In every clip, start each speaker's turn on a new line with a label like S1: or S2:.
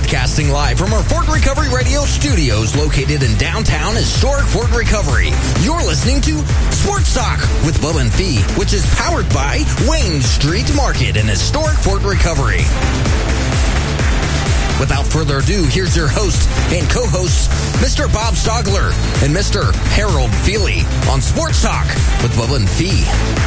S1: Broadcasting live from our Fort Recovery Radio studios located in downtown historic Fort Recovery. You're listening to Sports Talk with Bubba and Fee, which is powered by Wayne Street Market in historic Fort Recovery. Without further ado, here's your host and co-hosts, Mr. Bob Stogler and Mr. Harold Feely on Sports Talk with Bubba and Fee.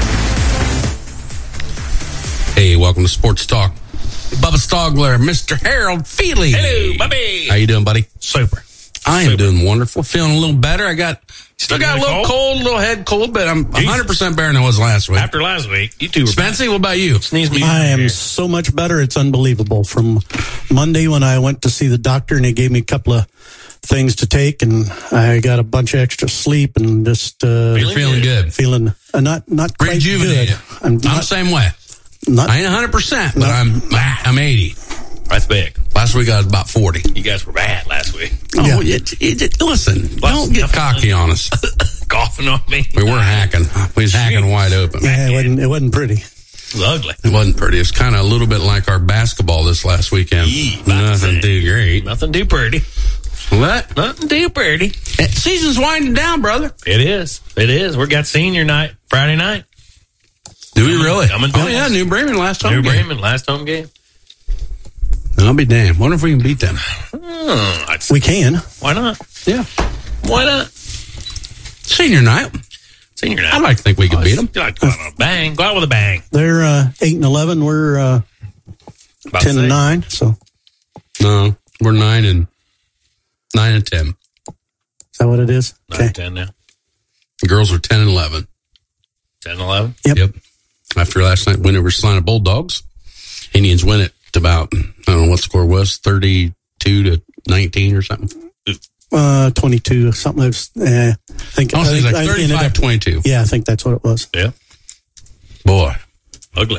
S2: Hey, welcome to Sports Talk. Bubba Stogler, Mr. Harold Feely.
S3: Hello, Bubby.
S2: How you doing, buddy?
S3: Super.
S2: I am doing wonderful. Feeling a little better. Still got a little cold, a little head cold, but I'm 100% better than I was last week.
S3: After last week, you two were
S2: Spency, what about you?
S4: I am so much better. It's unbelievable. From Monday when I went to see the doctor and he gave me a couple of things to take, and I got a bunch of extra sleep and just
S2: feeling good.
S4: Feeling not quite
S2: rejuvenated.
S4: good.
S2: I'm the same way. I ain't 100%, but I'm 80.
S3: That's big.
S2: Last week I was about 40.
S3: You guys were bad last week.
S2: Oh, listen, don't get cocky on us.
S3: Coughing on me.
S2: We were hacking. We was hacking wide open.
S4: Yeah, it wasn't pretty.
S3: It was ugly.
S2: It wasn't pretty. It was kind of a little bit like our basketball this last weekend. Nothing too great.
S3: Nothing too pretty.
S2: What?
S3: Nothing too pretty.
S2: Season's winding down, brother.
S3: It is. We got senior night, Friday night.
S2: Do we really?
S3: Oh,
S2: yeah, New Bremen last home game.
S3: Last home game.
S2: I'll be damned. Wonder if we can beat them.
S4: We can.
S3: Why not?
S2: Yeah.
S3: Why not?
S2: Senior night.
S3: Senior night.
S2: I'd like to think we could beat them.
S3: Go out on a bang. Go out with a bang.
S4: They're 8-11. We're 10-9. So
S2: no, we're 9 and 10.
S4: Is that what it is?
S3: 9-10 now.
S2: The girls are 10-11.
S3: 10-11?
S4: Yep.
S2: After last night win over Salina Bulldogs, Indians win it about, I don't know what the score was, 32-19 or something.
S4: 22 or something. I think
S2: like 35-22.
S4: Yeah, I think that's what it was.
S3: Yeah.
S2: Boy.
S3: Ugly.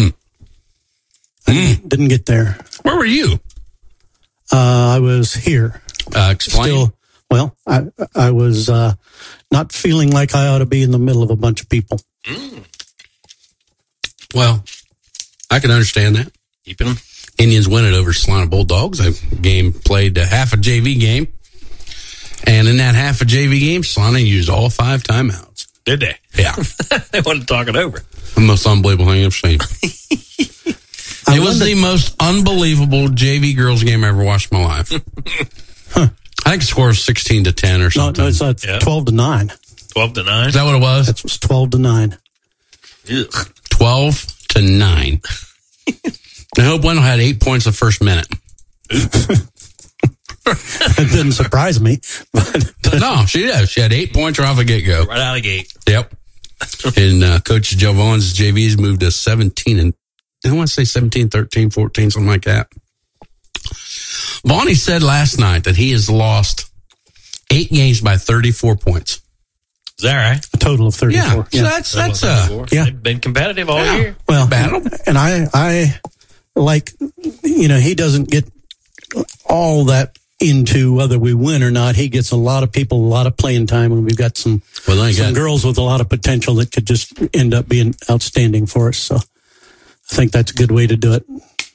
S4: Didn't get there.
S2: Where were you?
S4: I was here.
S2: Explain.
S4: I was not feeling like I ought to be in the middle of a bunch of people.
S2: Well, I can understand that.
S3: Keeping them.
S2: Indians win it over Salina Bulldogs. A game played half a JV game. And in that half a JV game, Salina used all 5 timeouts.
S3: Did they?
S2: Yeah.
S3: They wanted to talk it over.
S2: The most unbelievable thing I've seen. It was the most unbelievable JV girls game I ever watched in my life. I think the score was 16-10 or something.
S4: No, it's 12-9.
S3: 12-9?
S2: Is that what it was?
S4: It was 12-9.
S2: 12-9. I hope Wendell had 8 points the first minute.
S4: It didn't surprise me. But
S2: no, she did. She had 8 points right off the get-go.
S3: Right out of the gate.
S2: Yep. And Coach Joe Vaughn's JVs moved to 17 and I want to say 17, 13, 14, something like that. Bonnie said last night that he has lost 8 games by 34 points.
S3: Is that right?
S4: A total of 34.
S2: Yeah. So that's
S3: They've been competitive all year.
S4: Well,
S2: battle.
S4: And I like, he doesn't get all that into whether we win or not. He gets a lot of people, a lot of playing time, and we've got some girls with a lot of potential that could just end up being outstanding for us. So I think that's a good way to do it.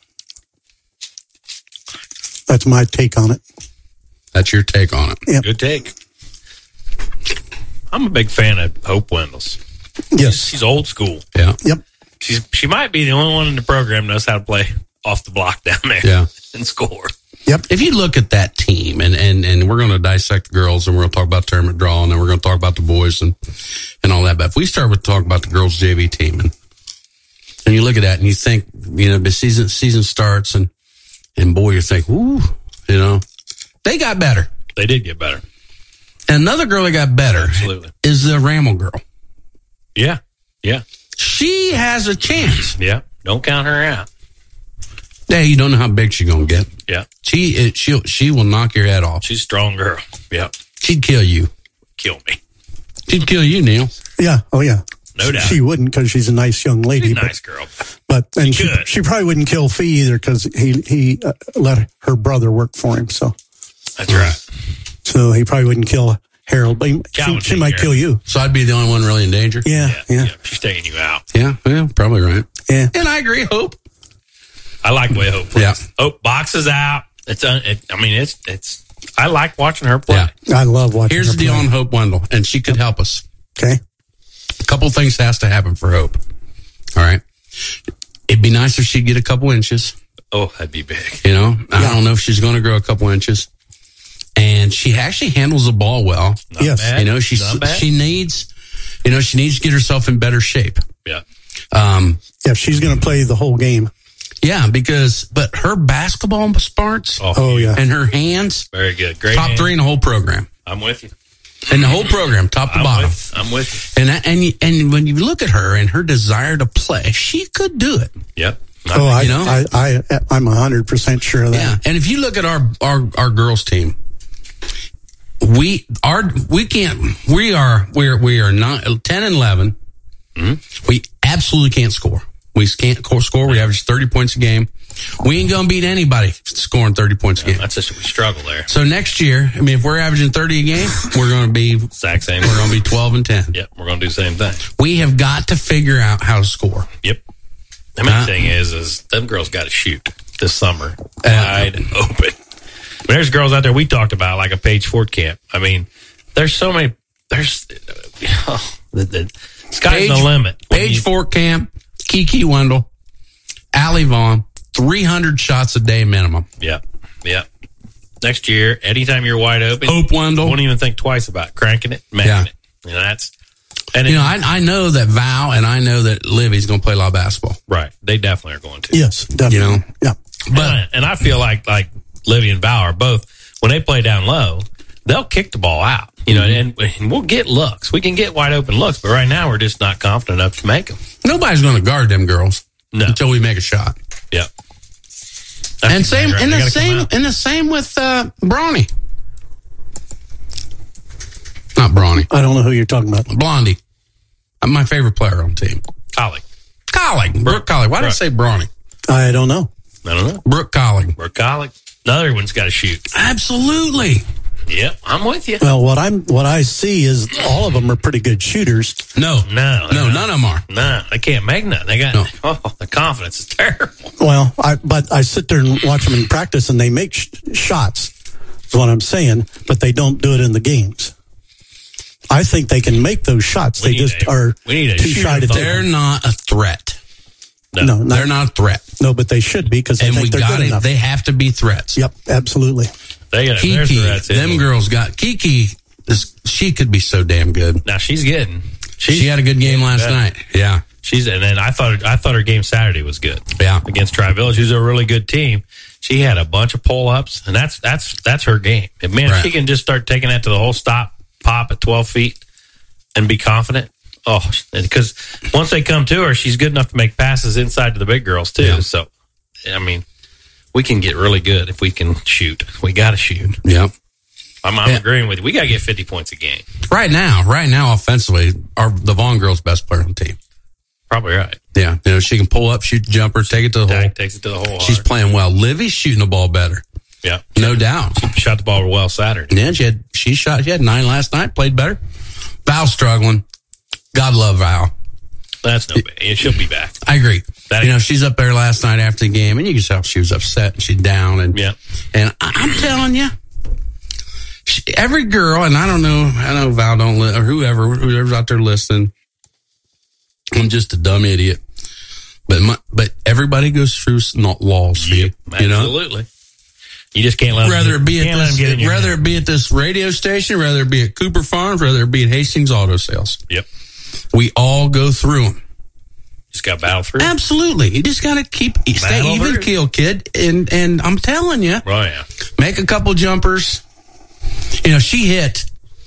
S4: That's my take on it.
S2: That's your take on it.
S4: Yep.
S3: Good take. I'm a big fan of Hope Wendell's.
S4: Yes.
S3: She's old school.
S2: Yeah.
S4: Yep.
S3: She might be the only one in the program that knows how to play off the block down there.
S2: Yeah.
S3: And score.
S4: Yep.
S2: If you look at that team, and we're going to dissect the girls, and we're going to talk about tournament draw, and then we're going to talk about the boys and all that. But if we start with talking about the girls JV team, and you look at that, and you think, the season starts, and boy, you think, ooh, they got better.
S3: They did get better.
S2: And another girl that got better is the Rammel girl.
S3: Yeah. Yeah.
S2: She has a chance.
S3: Yeah. Don't count her out.
S2: Yeah, you don't know how big she's going to get.
S3: Yeah.
S2: She will knock your head off.
S3: She's a strong girl. Yeah.
S2: She'd kill you.
S3: Kill me.
S2: She'd kill you, Neil.
S4: Yeah. Oh, yeah.
S3: No doubt.
S4: She wouldn't because she's a nice young lady.
S3: She's a nice girl.
S4: But she probably wouldn't kill Fee either because he let her brother work for him. So
S3: that's right.
S4: So he probably wouldn't kill Harold, but she might kill you.
S2: So I'd be the only one really in danger?
S4: Yeah.
S3: She's taking you out.
S2: Yeah, probably right.
S4: Yeah.
S2: And I agree, Hope.
S3: I like the way Hope plays.
S2: Yeah.
S3: Hope boxes out. It's. I like watching her play.
S2: Yeah.
S4: I love watching
S2: Here's
S4: her
S2: the deal
S4: play.
S2: on Hope Wendell, and she could help us.
S4: Okay.
S2: A couple things has to happen for Hope. All right. It'd be nice if she'd get a couple inches.
S3: Oh, that'd be big.
S2: You know, I don't know if she's going to grow a couple inches. And she actually handles the ball well.
S3: Not
S4: Yes.
S3: bad.
S2: You know, she needs to get herself in better shape.
S3: Yeah.
S4: Yeah, she's going to play the whole game.
S2: Yeah, but her basketball smarts
S4: Oh, yeah.
S2: and her hands,
S3: Very good. Great.
S2: top
S3: hand.
S2: 3 in the whole program.
S3: I'm with you.
S2: In the whole program, top to bottom.
S3: I'm with you.
S2: And when you look at her and her desire to play, she could do it.
S3: Yep.
S4: Oh, I'm
S2: you know?
S4: 100% sure of that.
S2: Yeah. And if you look at our girls team, we are not 10 and 11. Mm-hmm. We absolutely can't score. We can't score. We average 30 points a game. We ain't going to beat anybody scoring 30 points a game.
S3: That's just we struggle there.
S2: So next year, I mean, if we're averaging 30 a game, we're going to be
S3: Exact same.
S2: We're going to be 12 and 10.
S3: Yep. We're going to do the same thing.
S2: We have got to figure out how to score.
S3: Yep. The main thing is them girls got to shoot this summer wide open. There's girls out there we talked about, like a Paige Ford camp. I mean, there's so many. There's the sky's the limit.
S2: Paige Fort Camp, Kiki Wendell, Allie Vaughn, 300 shots a day minimum.
S3: Yep. Yep. Next year, anytime you're wide open,
S2: Hope Wendell.
S3: Won't even think twice about cranking it, making it. You know, that's. And
S2: you know, I know that Val and I know that Livy's going to play a lot of basketball.
S3: Right. They definitely are going to.
S4: Yes, definitely.
S2: You know?
S4: Yeah.
S3: But and I feel like Livy and Val are both, when they play down low, they'll kick the ball out. You know, and we'll get looks. We can get wide open looks, but right now we're just not confident enough to make them.
S2: Nobody's going to guard them girls until we make a shot.
S3: Yeah.
S2: And the same with Brawny. Not Brawny.
S4: I don't know who you're talking about.
S2: Blondie. I'm my favorite player on the team.
S3: Collig.
S2: Brooke Collig. Why did I say Brawny?
S4: I don't know.
S3: I don't know.
S2: Brooke Collig.
S3: Another one's got to shoot.
S2: Absolutely.
S3: Yep, I'm with you.
S4: Well, what I see is all of them are pretty good shooters.
S2: No, none of them are.
S3: No, they can't make nothing. They got the confidence is terrible.
S4: Well, but I sit there and watch them in practice, and they make shots. Is what I'm saying, but they don't do it in the games. I think they can make those shots. They just are too shy to.
S2: They're not a threat.
S4: No,
S2: they're not a threat.
S4: No, but they should be because I think they're good enough.
S2: They have to be threats.
S4: Yep, absolutely.
S3: They got
S2: Kiki. Them girls got Kiki. She could be so damn good.
S3: Now she
S2: had a good game last night. Yeah,
S3: and then I thought her game Saturday was good.
S2: Yeah,
S3: against Tri-Village, who's a really good team. She had a bunch of pull ups, and that's her game. And man, if she can just start taking that to the whole stop, pop at 12 feet, and be confident. Oh, because once they come to her, she's good enough to make passes inside to the big girls too. Yeah. So, I mean, we can get really good if we can shoot. We got to shoot.
S2: Yeah.
S3: I'm agreeing with you. We got to get 50 points a game.
S2: Right now, offensively, the Vaughn girl's best player on the team.
S3: Probably right.
S2: Yeah. You know, she can pull up, shoot the jumper, take it to the hole.
S3: Takes it to the hole.
S2: She's playing well. Livy's shooting the ball better.
S3: Yeah.
S2: No doubt.
S3: She shot the ball well Saturday.
S2: Yeah, she had 9 last night, played better. Val's struggling. God love Val.
S3: That's no bad. She'll be back.
S2: I agree. She's up there last night after the game, and you can tell she was upset and she's down. And I'm telling you, every girl, and I know Val don't or whoever's out there listening. I'm just a dumb idiot, but everybody goes through laws.
S3: Yep, absolutely. You just can't let them. Whether
S2: it be at this radio station, whether it be at Cooper Farms, whether it be at Hastings Auto Sales.
S3: Yep.
S2: We all go through them.
S3: Just got to battle through.
S2: Absolutely. You just got to stay even keel, kid. And I'm telling you, make a couple jumpers. You know, she hit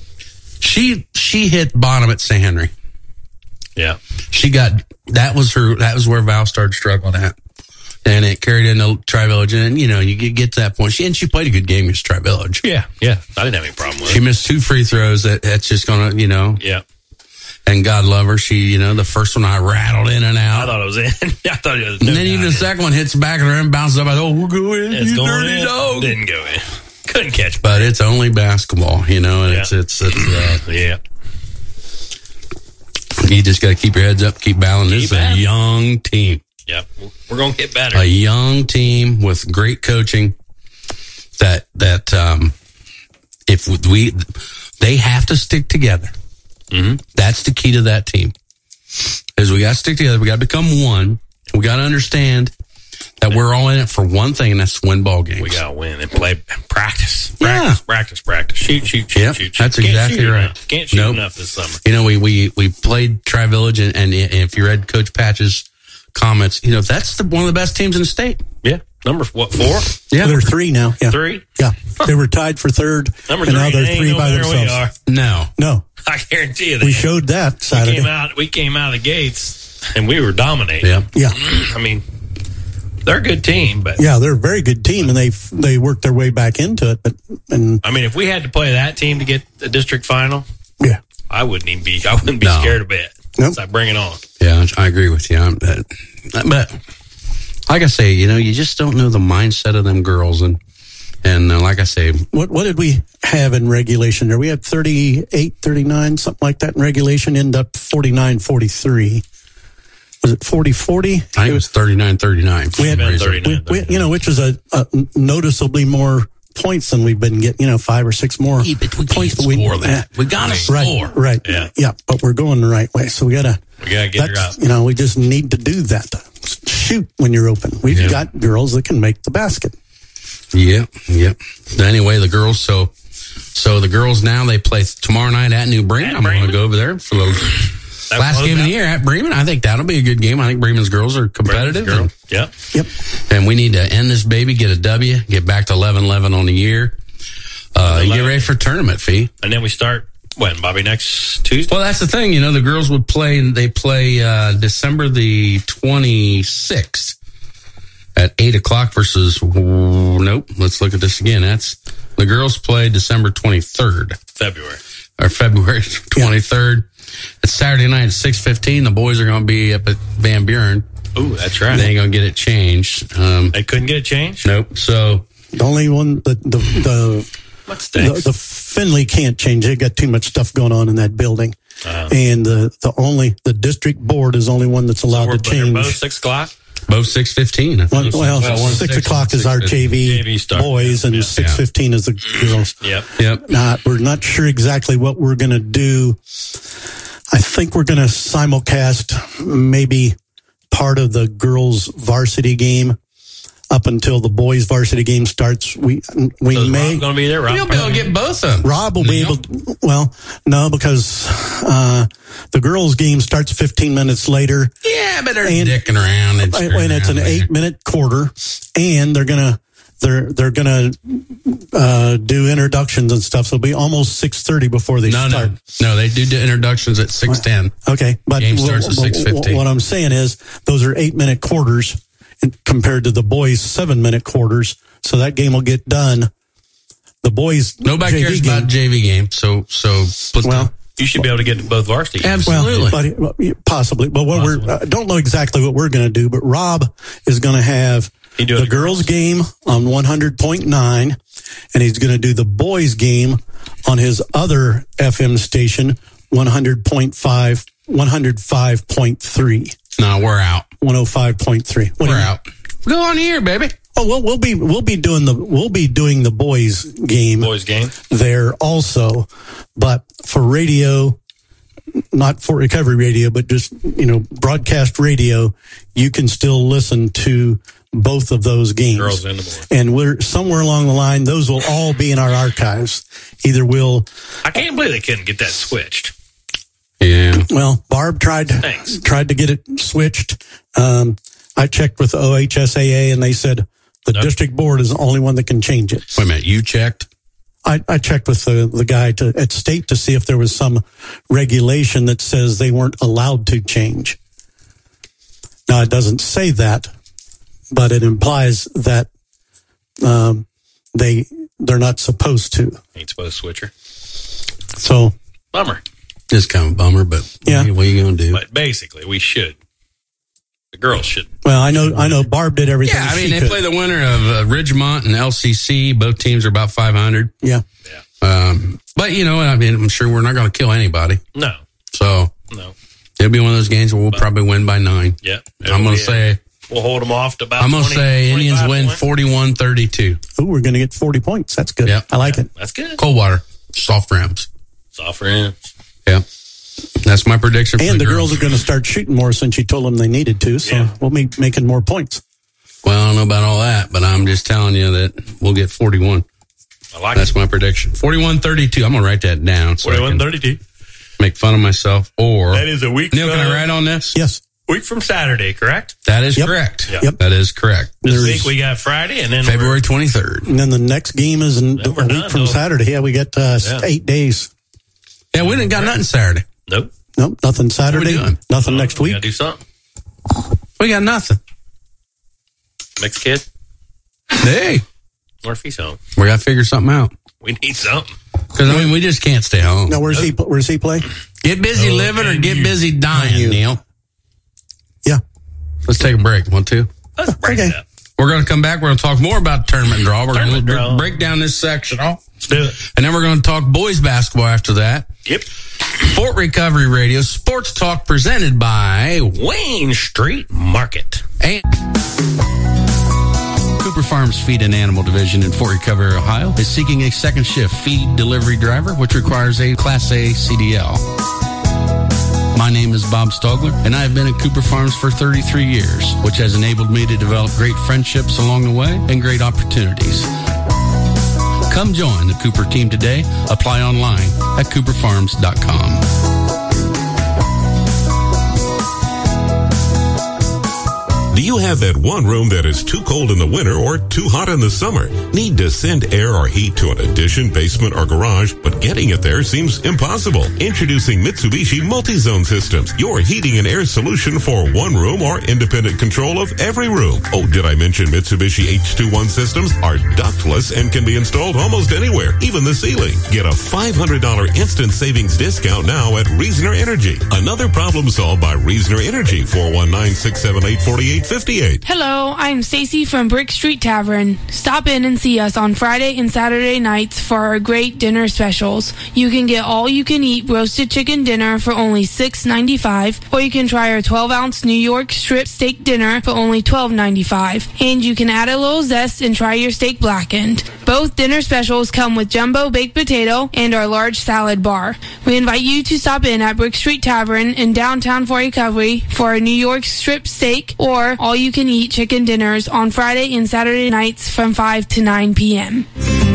S2: bottom at St. Henry.
S3: Yeah.
S2: That was where Val started struggling at. And it carried into Tri-Village, and you get to that point. She played a good game against Tri-Village.
S3: Yeah. I didn't have any problem with it.
S2: She missed 2 free throws. That's just gonna,
S3: Yeah.
S2: And God love her. She, the first one I rattled in and out.
S3: I thought it was in. I thought it was.
S2: And then even the second one hits the back of her and bounces up. We'll go in.
S3: It's
S2: you
S3: going
S2: dirty
S3: in.
S2: dog.
S3: Didn't go in. Couldn't catch.
S2: But it's only basketball, and it's
S3: yeah.
S2: You just got to keep your heads up, keep battling. This is a young team.
S3: Yep. We're going to get better.
S2: A young team with great coaching. that if they have to stick together. Mm-hmm. That's the key to that team. Is we got to stick together. We got to become one. We got to understand that we're all in it for one thing, and that's to win ball games.
S3: We got to win and play and practice.
S2: Yeah.
S3: Practice. Shoot.
S2: That's exactly right.
S3: Can't shoot enough this summer.
S2: You know, we played Tri-Village, and if you read Coach Patch's comments, you know, that's one of the best teams in the state.
S3: Yeah. Number 4?
S4: Yeah. They're 3 now. Yeah.
S3: 3?
S4: Yeah. They were tied for 3rd.
S3: Number
S4: 3. And now they're
S3: ain't
S4: 3
S3: no
S4: by themselves.
S2: No.
S3: I guarantee you that.
S4: We showed that Saturday.
S3: We came out of the gates and we were dominating.
S4: Yeah.
S3: I mean, they're a good team, but
S4: yeah, they're a very good team, and they worked their way back into it. And
S3: I mean, if we had to play that team to get the district final,
S4: yeah,
S3: I wouldn't be scared a bit.
S4: Nope.
S3: So bring it on.
S2: Yeah, I agree with you. But like I say, you know, you just don't know the mindset of them girls, and like I say,
S4: what did we have in regulation there? We had 38, 39, something like that in regulation. Ended up 49-43. Was it 40-40?
S2: I think it was 39-39.
S4: We had 39. You know, which is a noticeably more points than we've been getting. You know, 5 or 6 more points.
S2: But we score that. We got to score.
S4: Right. Yeah. But we're going the right way, so we got to
S3: get her up.
S4: You know, we just need to do that. Shoot when you're open. We've got girls that can make the basket.
S2: Yep. Anyway, the girls. So the girls now they play tomorrow night at New Bremen. I'm going to go over there for the last game of the year at Bremen. I think that'll be a good game. I think Bremen's girls are competitive.
S3: Yep.
S2: And we need to end this baby, get a W, get back to 11-11 on the year. And get ready for tournament fee.
S3: And then we start when, Bobby, next Tuesday?
S2: Well, that's the thing. You know, the girls would play. They play December the 26th. At 8:00 versus, nope, let's look at this again. That's, the girls play December 23rd.
S3: February
S2: 23rd. Yeah. It's Saturday night at 6:15. The boys are going to be up at Van Buren.
S3: Ooh, that's right.
S2: They ain't going to get it changed.
S3: They couldn't get it changed?
S2: Nope. So.
S4: The only one, the Finley can't change. They got too much stuff going on in that building. And the district board is the only one that's allowed to change.
S3: Both 6:00?
S2: Both 6:15.
S4: Well, 6:00 is our JV boys, and 6:15 is the girls.
S3: Yep.
S4: We're not sure exactly what we're going to do. I think we're going to simulcast maybe part of the girls' varsity game up until the boys' varsity game starts. We may
S3: going to be there. Rob,
S2: you'll be able to get both of them.
S4: Rob will be able. Well, no, because the girls' game starts 15 minutes later.
S2: Yeah, but they're dicking around.
S4: And it's an 8-minute quarter, and they're gonna do introductions and stuff. So it'll be almost 6:30 before they start.
S2: No, they do introductions at 6:10.
S4: Okay, but
S2: game starts at 6:15.
S4: What I'm saying is those are 8-minute quarters compared to the boys' 7-minute quarters. So that game will get done. The boys,
S2: nobody cares about JV game. So
S3: you should be able to get to both varsity games.
S2: Absolutely,
S4: possibly. But I don't know exactly what we're going to do. But Rob is going to have the girls' game on 100.9, and he's going to do the boys' game on his other FM station, 100.5, 105.3.
S2: No, we're out.
S4: 105.3.
S2: We're out. Go on here, baby.
S4: Oh, well, we'll be doing the boys' game there also, but for radio, not for recovery radio, but just broadcast radio, you can still listen to both of those games.
S3: Girls and the boys.
S4: And we're somewhere along the line, those will all be in our archives. I
S3: can't believe they couldn't get that switched.
S2: Yeah.
S4: Well, Barb tried to get it switched. I checked with OHSAA and they said the district board is the only one that can change it.
S2: Wait a minute, you checked?
S4: I checked with the guy at state to see if there was some regulation that says they weren't allowed to change. Now, it doesn't say that, but it implies that they're not supposed to.
S3: Ain't supposed to switch her.
S4: So
S3: bummer.
S2: It's kind of a bummer, but what are you going to do?
S3: But basically, we should. The girls should.
S4: Well, I know Barb did everything.
S2: Yeah, I mean, they play the winner of Ridgemont and LCC. Both teams are about 500.
S4: Yeah.
S2: But, I'm sure we're not going to kill anybody.
S3: No.
S2: So,
S3: no.
S2: It'll be one of those games where we'll probably win by 9.
S3: Yeah.
S2: I'm going to say
S3: We'll hold them off to about
S2: I'm going to say Indians win 41-32.
S4: Ooh, we're going to get 40 points. That's good.
S2: Yep.
S4: I like it.
S3: That's good.
S2: Coldwater, soft rims.
S3: Soft rims.
S2: Yeah. That's my prediction.
S4: And the girls are going to start shooting more since you told them they needed to, so we'll be making more points.
S2: Well, I don't know about all that, but I'm just telling you that we'll get 41.
S3: I like
S2: That's my prediction. 41-32. I'm going to write that down. So
S3: 41-32.
S2: Make fun of myself. Or
S3: that is a week.
S2: Neil, can I write on this?
S4: Yes.
S3: Week from Saturday, correct?
S2: That is correct.
S4: Yep.
S2: That is correct.
S3: This week we got Friday, and then
S2: February 23rd.
S4: And then the next game is a week from Saturday. Yeah, we got 8 days.
S2: Yeah, we didn't got nothing Saturday.
S3: Nope.
S4: Nope, nothing Saturday. Nothing next week.
S3: We got to do something.
S2: We got nothing.
S3: Next kid.
S2: Hey.
S3: Murphy's home.
S2: We got to figure something out.
S3: We need something.
S2: Because, I mean, we just can't stay home.
S4: No, where's he play?
S2: Get busy living or get busy dying, Neil.
S4: Yeah.
S2: Let's take a break. Want to?
S3: Let's break it up.
S2: We're going to come back. We're going to talk more about tournament draw. We're going to break down this section.
S3: Let's do it.
S2: And then we're going to talk boys basketball after that.
S3: Yep.
S2: Fort Recovery Radio Sports Talk presented by
S3: Wayne Street Market.
S2: And Cooper Farms Feed and Animal Division in Fort Recovery, Ohio is seeking a second shift feed delivery driver, which requires a Class A CDL. My name is Bob Stogler, and I have been at Cooper Farms for 33 years, which has enabled me to develop great friendships along the way and great opportunities. Come join the Cooper team today. Apply online at cooperfarms.com.
S5: Do you have that one room that is too cold in the winter or too hot in the summer? Need to send air or heat to an addition, basement, or garage, but getting it there seems impossible? Introducing Mitsubishi Multi-Zone Systems, your heating and air solution for one room or independent control of every room. Oh, did I mention Mitsubishi H21 systems are ductless and can be installed almost anywhere, even the ceiling. Get a $500 instant savings discount now at Reasoner Energy. Another problem solved by Reasoner Energy, 419-678-4858.
S6: Hello, I'm Stacy from Brick Street Tavern. Stop in and see us on Friday and Saturday nights for our great dinner specials. You can get all-you-can-eat roasted chicken dinner for only $6.95, or you can try our 12-ounce New York strip steak dinner for only $12.95. And you can add a little zest and try your steak blackened. Both dinner specials come with jumbo baked potato and our large salad bar. We invite you to stop in at Brick Street Tavern in downtown Fort Recovery for a New York strip steak or all-you-can-eat chicken dinners on Friday and Saturday nights from 5 to 9 p.m.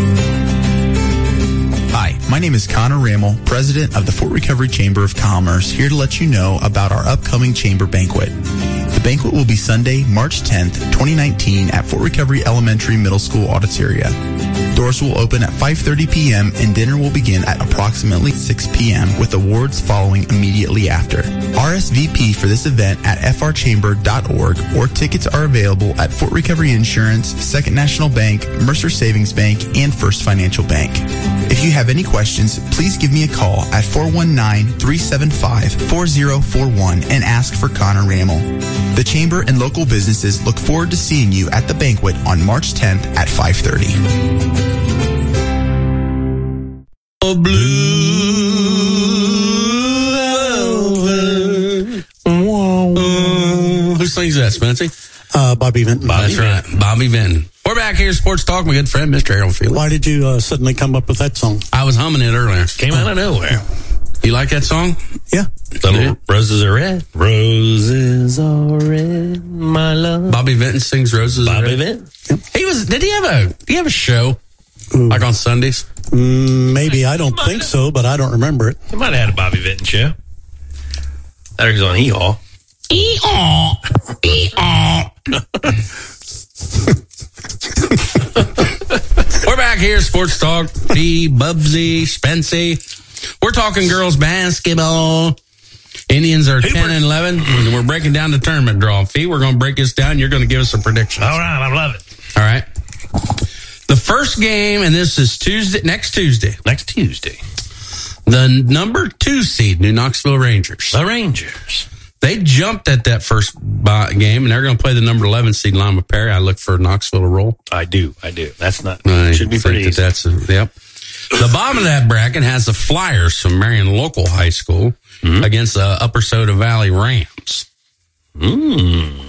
S7: Hi, my name is Connor Rammel, president of the Fort Recovery Chamber of Commerce, here to let you know about our upcoming chamber banquet. The banquet will be Sunday, March 10th, 2019 at Fort Recovery Elementary Middle School Auditoria. Doors will open at 5:30 p.m. and dinner will begin at approximately 6 p.m. with awards following immediately after. RSVP for this event at frchamber.org or tickets are available at Fort Recovery Insurance, Second National Bank, Mercer Savings Bank, and First Financial Bank. If you have any questions, please give me a call at 419-375-4041 and ask for Connor Rammel. The Chamber and local businesses look forward to seeing you at the banquet on March 10th at 5:30.
S2: Who sings that, Spency?
S4: Bobby Vinton.
S2: That's right, Bobby Vinton. We're back here, Sports Talk. My good friend, Mr. Harold Field.
S4: Why did you suddenly come up with that song?
S2: I was humming it earlier.
S3: Came out of nowhere.
S2: You like that song?
S4: Yeah.
S3: Little roses are red. Roses are red, my love.
S2: Bobby Vinton sings Roses Are
S3: Bobby
S2: Red.
S3: Vinton.
S2: Did he have a show? Like on Sundays?
S4: Maybe. I don't think so, but I don't remember it.
S3: He might have had a Bobby Vinton show. That was on Hee-Haw.
S2: Ee-aw. Ee-aw. We're back here, Sports Talk. B, Bubsy, Spency. We're talking girls basketball. Indians are 10 and 11. We're breaking down the tournament draw. Fee, we're going to break this down. You're going to give us some predictions.
S3: All right, I love it.
S2: All right. The first game, and this is next Tuesday. The number 2 seed, New Knoxville Rangers.
S3: The Rangers.
S2: They jumped at that first game, and they're going to play the number 11 seed, Lima Perry. I look for Knoxville to roll.
S3: I do. That's not, should be pretty easy.
S2: Yep. The bottom of that bracket has the Flyers from Marion Local High School against the Upper Soda Valley Rams.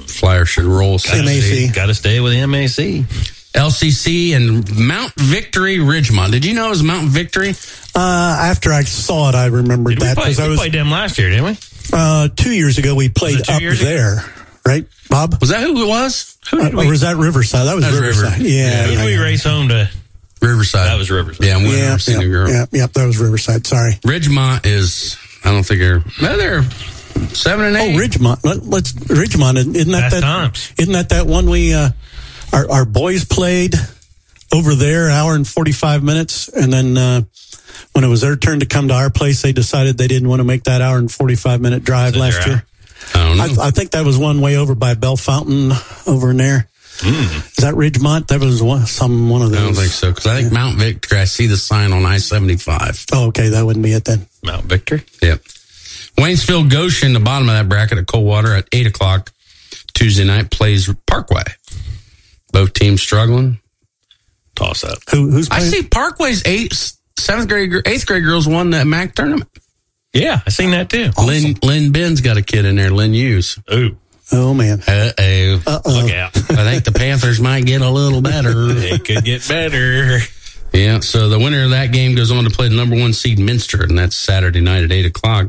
S2: Flyer should roll.
S4: MAC.
S3: Got to stay with MAC.
S2: LCC and Mount Victory Ridgemont. Did you know it was Mount Victory?
S4: After I saw it, I remembered that.
S3: We played them last year, didn't we?
S4: 2 years ago, we played up there. Right, Bob?
S2: Was that who it was?
S4: Or was that Riverside? That was Riverside. Yeah.
S3: Who did we race home to?
S2: Riverside.
S3: That was Riverside.
S2: Yeah, we've seen a girl.
S4: Yeah, that was Riverside. Sorry.
S2: Ridgemont is, I don't think they're 7 and 8.
S4: Oh, Ridgemont. Ridgemont, isn't that one we, our boys played over there, hour and 45 minutes, and then when it was their turn to come to our place, they decided they didn't want to make that hour and 45-minute drive last year.
S2: I don't know.
S4: I think that was one way over by Bell Fountain over in there. Is that Ridgemont? That was one of those.
S2: I don't think so, because I think Mount Victory, I see the sign on I-75.
S4: Oh, okay, that wouldn't be it then.
S3: Mount Victory?
S2: Yep. Waynesville Goshen, the bottom of that bracket at Coldwater at 8 o'clock Tuesday night, plays Parkway. Both teams struggling.
S3: Toss up.
S4: Who's playing?
S2: I see Parkway's 8th grade girls won that MAC tournament.
S3: Yeah, I seen that too.
S2: Awesome. Lynn Ben's got a kid in there, Lynn Hughes.
S3: Ooh.
S4: Oh, man.
S3: Look out.
S2: I think the Panthers might get a little better.
S3: They could get better.
S2: Yeah, so the winner of that game goes on to play the number 1 seed Minster, and that's Saturday night at 8 o'clock.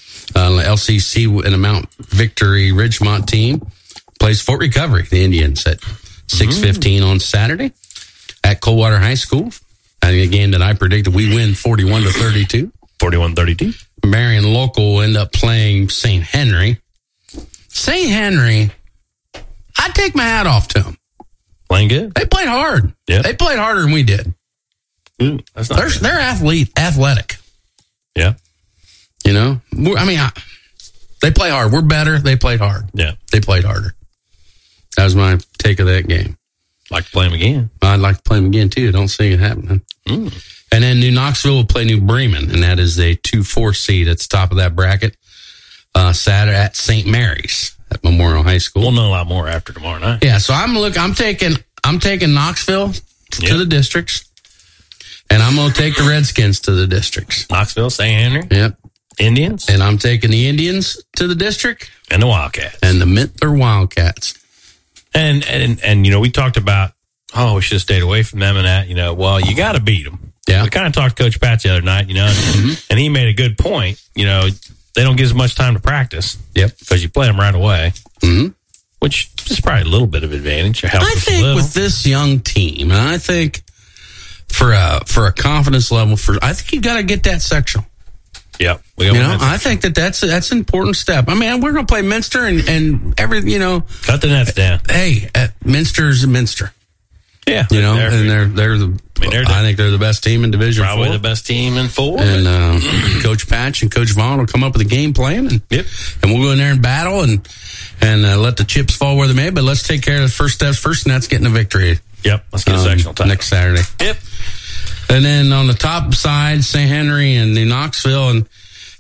S2: LCC and a Mount Victory Ridgemont team plays Fort Recovery, the Indians, at 6:15 on Saturday at Coldwater High School. I think a game that I predicted we win 41-32.
S3: 41-32.
S2: Marion Local will end up playing St. Henry. St. Henry, I take my hat off to them.
S3: Playing good.
S2: They played hard.
S3: Yeah.
S2: They played harder than we did.
S3: Ooh, that's not
S2: They're athletic.
S3: Yeah.
S2: You know, I mean, they play hard. We're better. They played hard.
S3: Yeah.
S2: They played harder. That was my take of that game.
S3: Like to play them again.
S2: I'd like to play them again, too. I don't see it happening. And then New Knoxville will play New Bremen, and that is a 2-4 seed at the top of that bracket. Saturday at St. Mary's at Memorial High School.
S3: We'll know a lot more after tomorrow night.
S2: Yeah, so I'm taking Knoxville to the districts, and I'm going to take the Redskins to the districts.
S3: Knoxville, St. Henry.
S2: Yep.
S3: Indians.
S2: And I'm taking the Indians to the district.
S3: And the Wildcats.
S2: And the Mittler Wildcats.
S3: And you know, we talked about, we should have stayed away from them and that, you know, well, you got to beat them.
S2: Yeah.
S3: We kind of talked to Coach Pat the other night, you know, and he made a good point. You know, they don't get as much time to practice.
S2: Yep.
S3: Because you play them right away. Which is probably a little bit of advantage.
S2: I think with this young team, and I think for a confidence level, I think you've got to get that sectional.
S3: Yep.
S2: I think that's an important step. I mean, we're going to play Minster and every, you know.
S3: Cut the nets down.
S2: Hey, Minster's Minster.
S3: Yeah.
S2: You know, I think they're the best team in Division 4.
S3: Probably the best team in 4.
S2: And Coach Patch and Coach Vaughn will come up with a game plan, and we'll go in there and battle and let the chips fall where they may. But let's take care of the first steps first, and that's getting a victory.
S3: Yep. Let's get a sectional title
S2: next Saturday.
S3: Yep.
S2: And then on the top side, St. Henry and New Knoxville, and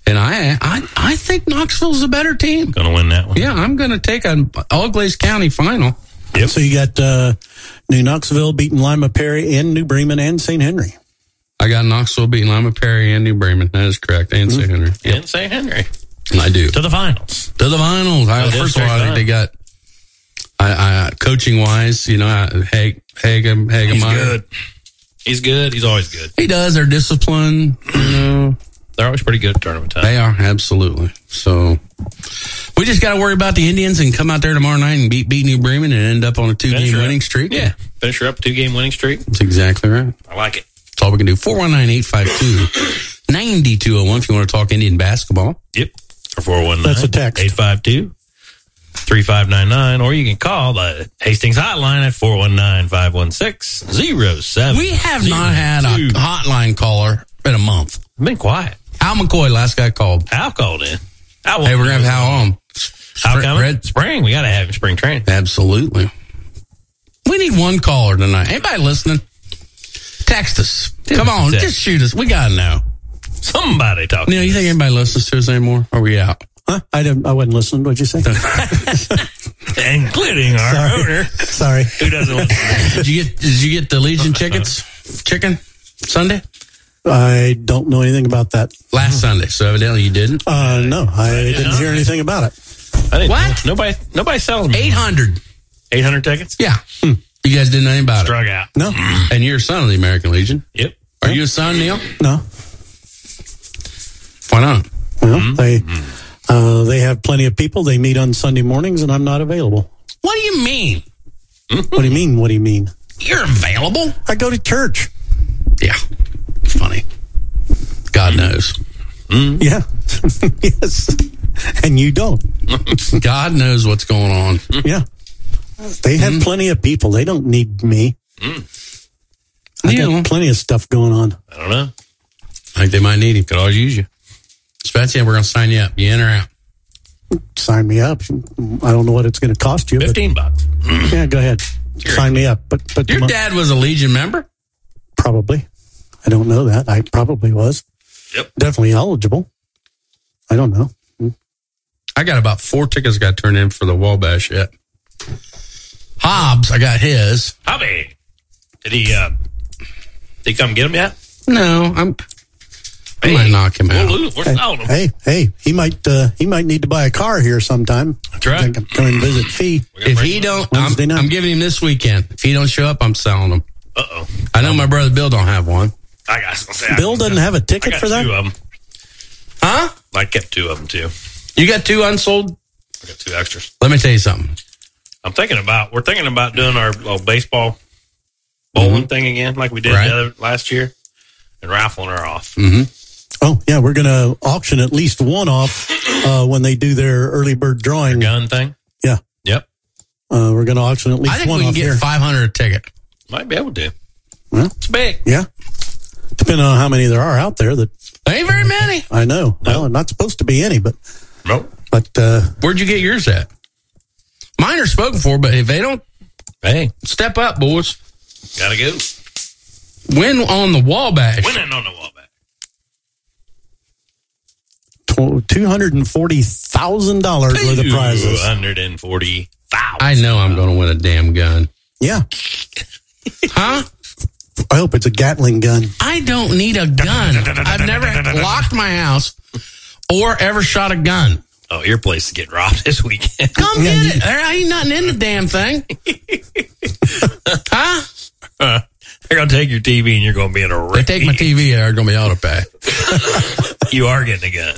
S2: I think Knoxville's a better team.
S3: Going to win that one.
S2: Yeah, I'm going to take an All Glaze County final.
S3: Yep.
S4: So you got New Knoxville beating Lima Perry and New Bremen and St. Henry.
S2: I got Knoxville beating Lima Perry and New Bremen. That is correct. And St. Henry.
S3: Yep. And St. Henry.
S2: I do.
S3: To the finals.
S2: First of all, I think they got, coaching wise, you know, Hagemeyer.
S3: He's good. He's good. He's always good.
S2: He does. They're disciplined. You know,
S3: they're always pretty good at tournament time.
S2: They are, absolutely. So we just got to worry about the Indians and come out there tomorrow night and beat New Bremen and end up on a 2-game winning streak.
S3: Yeah, finish her up a 2-game winning streak.
S2: That's exactly right.
S3: I like it.
S2: That's all we can do. 419-852-9201 if you want to talk Indian basketball.
S3: Yep. Or 419.
S4: That's a text.
S3: 852-3599, or you can call the Hastings hotline at 419-516-07.
S2: We have not had a hotline caller in a month.
S3: I've been quiet.
S2: Al McCoy, last guy called.
S3: Al called in.
S2: Hey, we're going to have Hal on.
S3: How coming? Spring. We got to have him spring training.
S2: Absolutely. We need one caller tonight. Anybody listening? Text us. Come on, just shoot us. We got to know.
S3: Somebody talking.
S2: You think anybody listens to us anymore? Or are we out?
S4: Huh? I wasn't listening. What'd you say?
S3: Including our owner.
S4: Sorry.
S3: Who doesn't listen?
S2: Did you get the Legion tickets? Chicken Sunday?
S4: I don't know anything about that.
S2: Last Sunday, so evidently you didn't?
S4: No, I didn't hear anything about it.
S3: I didn't
S2: What?
S3: know. Nobody sells them.
S2: 800.
S3: 800 tickets?
S2: Yeah. You guys didn't know anything about
S3: Drug out.
S4: No.
S2: it. And you're a son of the American Legion.
S3: Yep.
S2: Are you a son, Neil?
S4: No.
S2: Why not?
S4: Well, they have plenty of people. They meet on Sunday mornings, and I'm not available.
S2: What do you mean?
S4: What do you mean? What do you mean?
S2: You're available?
S4: I go to church.
S2: Yeah. Funny. God knows.
S4: Yeah. Yes. And you don't.
S2: God knows what's going on.
S4: Yeah. They have plenty of people. They don't need me. I got plenty of stuff going on.
S3: I don't know.
S2: I think they might need him. Could always use you. Spetsy, we're going to sign you up. You in or out?
S4: Sign me up. I don't know what it's going to cost you.
S3: $15.
S4: Yeah, go ahead. Sign me up. But
S2: Your dad was a Legion member?
S4: Probably. I don't know that. I probably was.
S3: Yep.
S4: Definitely eligible. I don't know.
S2: I got about 4 tickets got turned in for the Wabash yet. Hobbs, I got his.
S3: Hobby. Did he come get him yet?
S2: No, I might knock him out.
S3: We're selling him.
S4: Hey, he might need to buy a car here sometime.
S3: That's right.
S4: Come and visit Fee.
S2: If he don't,
S4: Wednesday night.
S2: I'm giving him this weekend. If he don't show up, I'm selling him.
S3: Uh-oh.
S2: I know my brother Bill don't have one.
S3: I got to say,
S4: Bill doesn't have a ticket for that?
S3: 2 of them.
S2: Huh?
S3: I kept 2 of them, too.
S2: You got 2 unsold?
S3: I got 2 extras.
S2: Let me tell you something.
S3: we're thinking about doing our baseball bowling thing again, like we did last year, and raffling her off.
S2: Mm-hmm.
S4: Oh, yeah, we're going to auction at least one off when they do their early bird drawing.
S3: Gun thing?
S4: Yeah.
S3: Yep.
S4: We're going to auction at least
S2: I think
S4: one
S2: we can
S4: off
S2: get
S4: here.
S2: 500 a ticket.
S3: Might be able to.
S4: Well,
S3: It's big.
S4: yeah. Depending on how many there are out there. That
S2: Ain't very many.
S4: I know. Well, not supposed to be any, but
S3: Nope.
S2: Where'd you get yours at? Mine are spoken for, but if they don't step up, boys.
S3: Gotta go.
S2: Win on the Wabash.
S3: Winning on the Wabash.
S4: $240,000 worth of prizes.
S3: $240,000.
S2: I know I'm going to win a damn gun.
S4: Yeah.
S2: Huh?
S4: I hope it's a Gatling gun.
S2: I don't need a gun. I've never locked my house or ever shot a gun.
S3: Oh, your place is getting robbed this weekend.
S2: Come get it. There ain't nothing in the damn thing. Huh?
S3: They're going to take your TV and you're going to be in a wreck.
S2: They take my TV, they're going to be auto pay.
S3: You are getting a gun.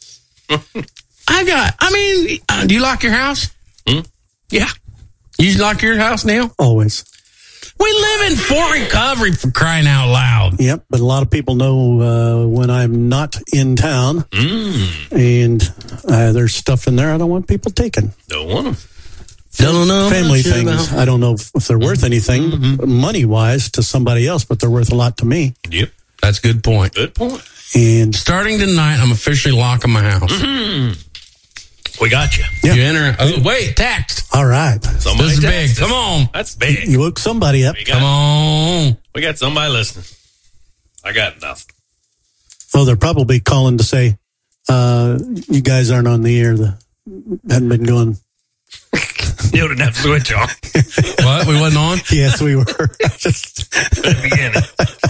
S2: Do you lock your house?
S3: Yeah.
S2: You lock your house, Neil?
S4: Always.
S2: We live in Fort Recovery, for crying out loud.
S4: Yep, but a lot of people know when I'm not in town, and there's stuff in there I don't want people taking.
S3: Don't want them.
S2: Don't know
S4: Family things. I don't know if they're worth anything money-wise to somebody else, but they're worth a lot to me.
S3: Yep.
S2: That's a good point.
S3: Good point.
S4: And
S2: Starting tonight, I'm officially locking my house.
S3: We got you.
S4: Yeah.
S2: You enter. Oh, wait, text.
S4: all right,
S3: Somebody
S2: This is big.
S3: text us.
S2: Come on.
S3: That's big.
S4: you woke somebody up.
S2: Come on.
S3: We got somebody listening. I got nothing.
S4: Oh, they're probably calling to say, you guys aren't on the air. Hadn't been going.
S3: You didn't have to switch on
S2: What? We wasn't on?
S4: Yes, we were.
S3: at the beginning.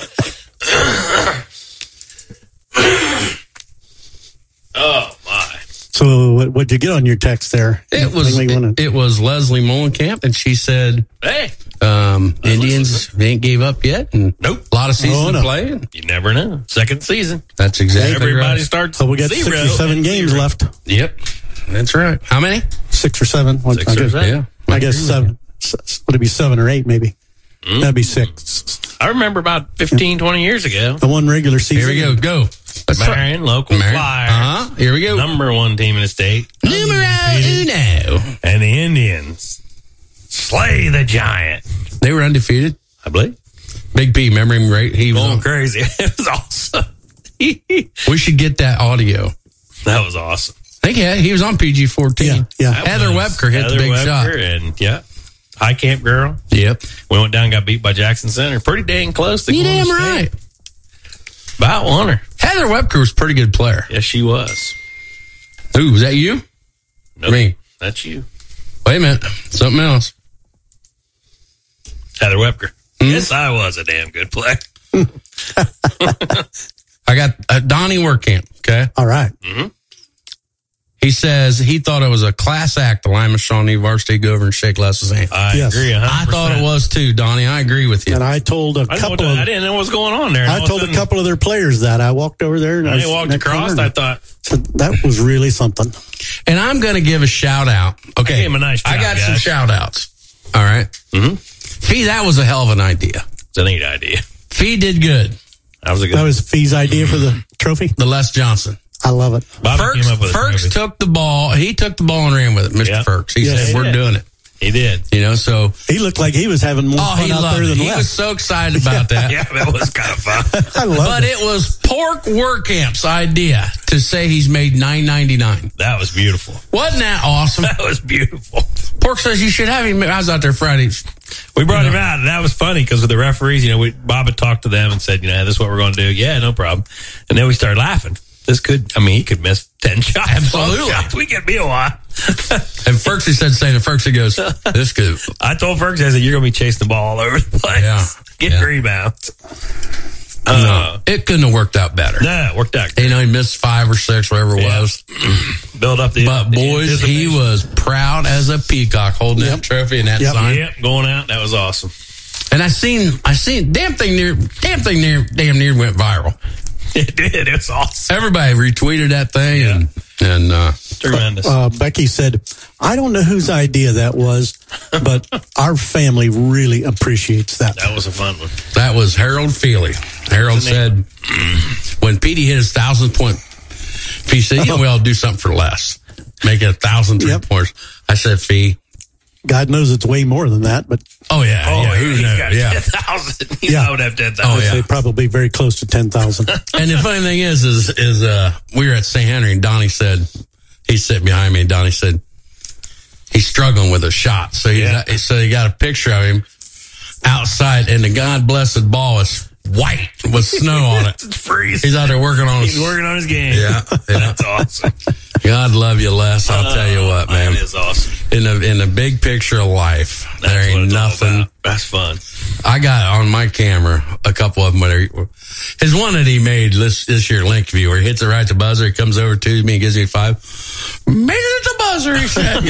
S3: Oh, my.
S4: So what'd you get on your text there?
S2: It was Leslie Molenkamp, and she said,
S3: Hey,
S2: Indians they ain't gave up yet, and
S3: Nope.
S2: a lot of seasons
S4: Oh, no.
S2: to play. And
S3: you never know. Second season.
S2: that's exactly
S3: Everybody
S2: right.
S3: starts
S4: So we got
S3: 0
S4: 6 or 7
S3: and
S4: games
S3: 0.
S4: left.
S2: Yep, that's right. How many?
S4: 6 or 7.
S3: 6 or 7.
S2: Yeah,
S4: I guess 7. Would it be 7 or 8 maybe? That'd be 6.
S3: I remember about 15, 20 years ago.
S4: The one regular season.
S2: Here we go. Go. Let's start.
S3: Marion, local
S2: Marion.
S3: Flyers.
S2: Here we go.
S3: Number 1 team in the state.
S2: Numero uno.
S3: And the Indians slay the Giant.
S2: They were undefeated.
S3: I believe.
S2: Big P, remember him? Right? He was
S3: Going
S2: on.
S3: crazy. It was awesome.
S2: We should get that audio.
S3: That was awesome.
S2: I think he was on PG-14.
S4: Yeah.
S2: Heather Webker hit the big shot.
S3: And High Camp girl.
S2: Yep.
S3: We went down and got beat by Jackson Center. Pretty dang close to
S2: You
S3: going
S2: damn
S3: to
S2: right.
S3: state. About won her.
S2: Heather Webker was a pretty good player.
S3: Yes, she was.
S2: Ooh, was that you?
S3: Nope,
S2: Me.
S3: that's you.
S2: Wait a minute. Something else.
S3: Heather Webker. Yes, I was a damn good player.
S2: I got Donnie Workamp. Okay.
S4: All right.
S2: He says he thought it was a class act to Lima Shawnee varsity go over and shake Les's hand.
S3: I agree 100%.
S2: I thought it was too, Donnie. I agree with you.
S4: And I told a couple
S3: I didn't know what was going on there.
S4: I told a couple of their players that. I walked over there and
S3: I walked across. I thought
S4: so that was really something.
S2: And I'm going to give a shout out. Okay.
S3: I gave him a nice job,
S2: I got
S3: guys.
S2: some shout outs. All right.
S3: Mm-hmm.
S2: Fee, that was a hell of an idea.
S3: It's a neat idea.
S2: Fee did good.
S4: That was Fee's idea for the trophy?
S2: The Les Johnson.
S4: I love it.
S2: Ferks took the ball. He took the ball and ran with it, Mr. Ferks. He said, we're doing it.
S3: He did.
S2: You know, so.
S4: He looked like he was having more fun out there than
S2: He was so excited about that.
S3: Yeah, that was kind of fun.
S4: I love
S2: But it was Pork Workamp's idea to say he's made $9.99.
S3: That was beautiful.
S2: Wasn't that awesome?
S3: That was beautiful.
S2: Pork says you should have him. I was out there Friday.
S3: We brought him out, and that was funny because with the referees, Bob had talked to them and said, this is what we're going to do. Yeah, no problem. And then we started laughing. He could miss 10 shots.
S2: Absolutely.
S3: Shots. We could be a lot.
S2: And Ferksy said the same. And Ferksy goes, this could.
S3: I told Ferksy, I said, you're going to be chasing the ball all over the place.
S2: Yeah.
S3: Get rebounds.
S2: No, it couldn't have worked out better.
S3: No, it worked out good.
S2: He missed 5 or 6, whatever it was.
S3: Build up the.
S2: But boys, he was proud as a peacock holding that trophy and that sign.
S3: Yep, going out. That was awesome.
S2: And I seen damn thing near went viral.
S3: It did. It was awesome.
S2: Everybody retweeted that thing and
S3: tremendous.
S4: Becky said, I don't know whose idea that was, but our family really appreciates that.
S3: That was a fun one.
S2: That was Harold Feely. Harold said when Petey hit his 1,000th point, he said, we all do something for less. Make it 1,000 3-pointers. I said, Fee.
S4: God knows it's way more than that, but
S3: he's got 10,000. I would have 10,000.
S4: I'd say probably very close to 10,000.
S2: And the funny thing is we were at St. Henry and Donnie said, he's sitting behind me and Donnie said, he's struggling with a shot. So he got a picture of him outside and the God blessed ball is white with snow on it.
S3: It's freezing.
S2: He's out there working on
S3: his game.
S2: Yeah.
S3: That's awesome.
S2: God love you, Les. I'll tell you what, man.
S3: That is awesome.
S2: In the big picture of life, there ain't nothing.
S3: That's fun.
S2: I got on my camera a couple of them. His one that he made this year, Lakeview, where he hits it right at the buzzer. He comes over to me and gives me 5. Made it at the buzzer, he said.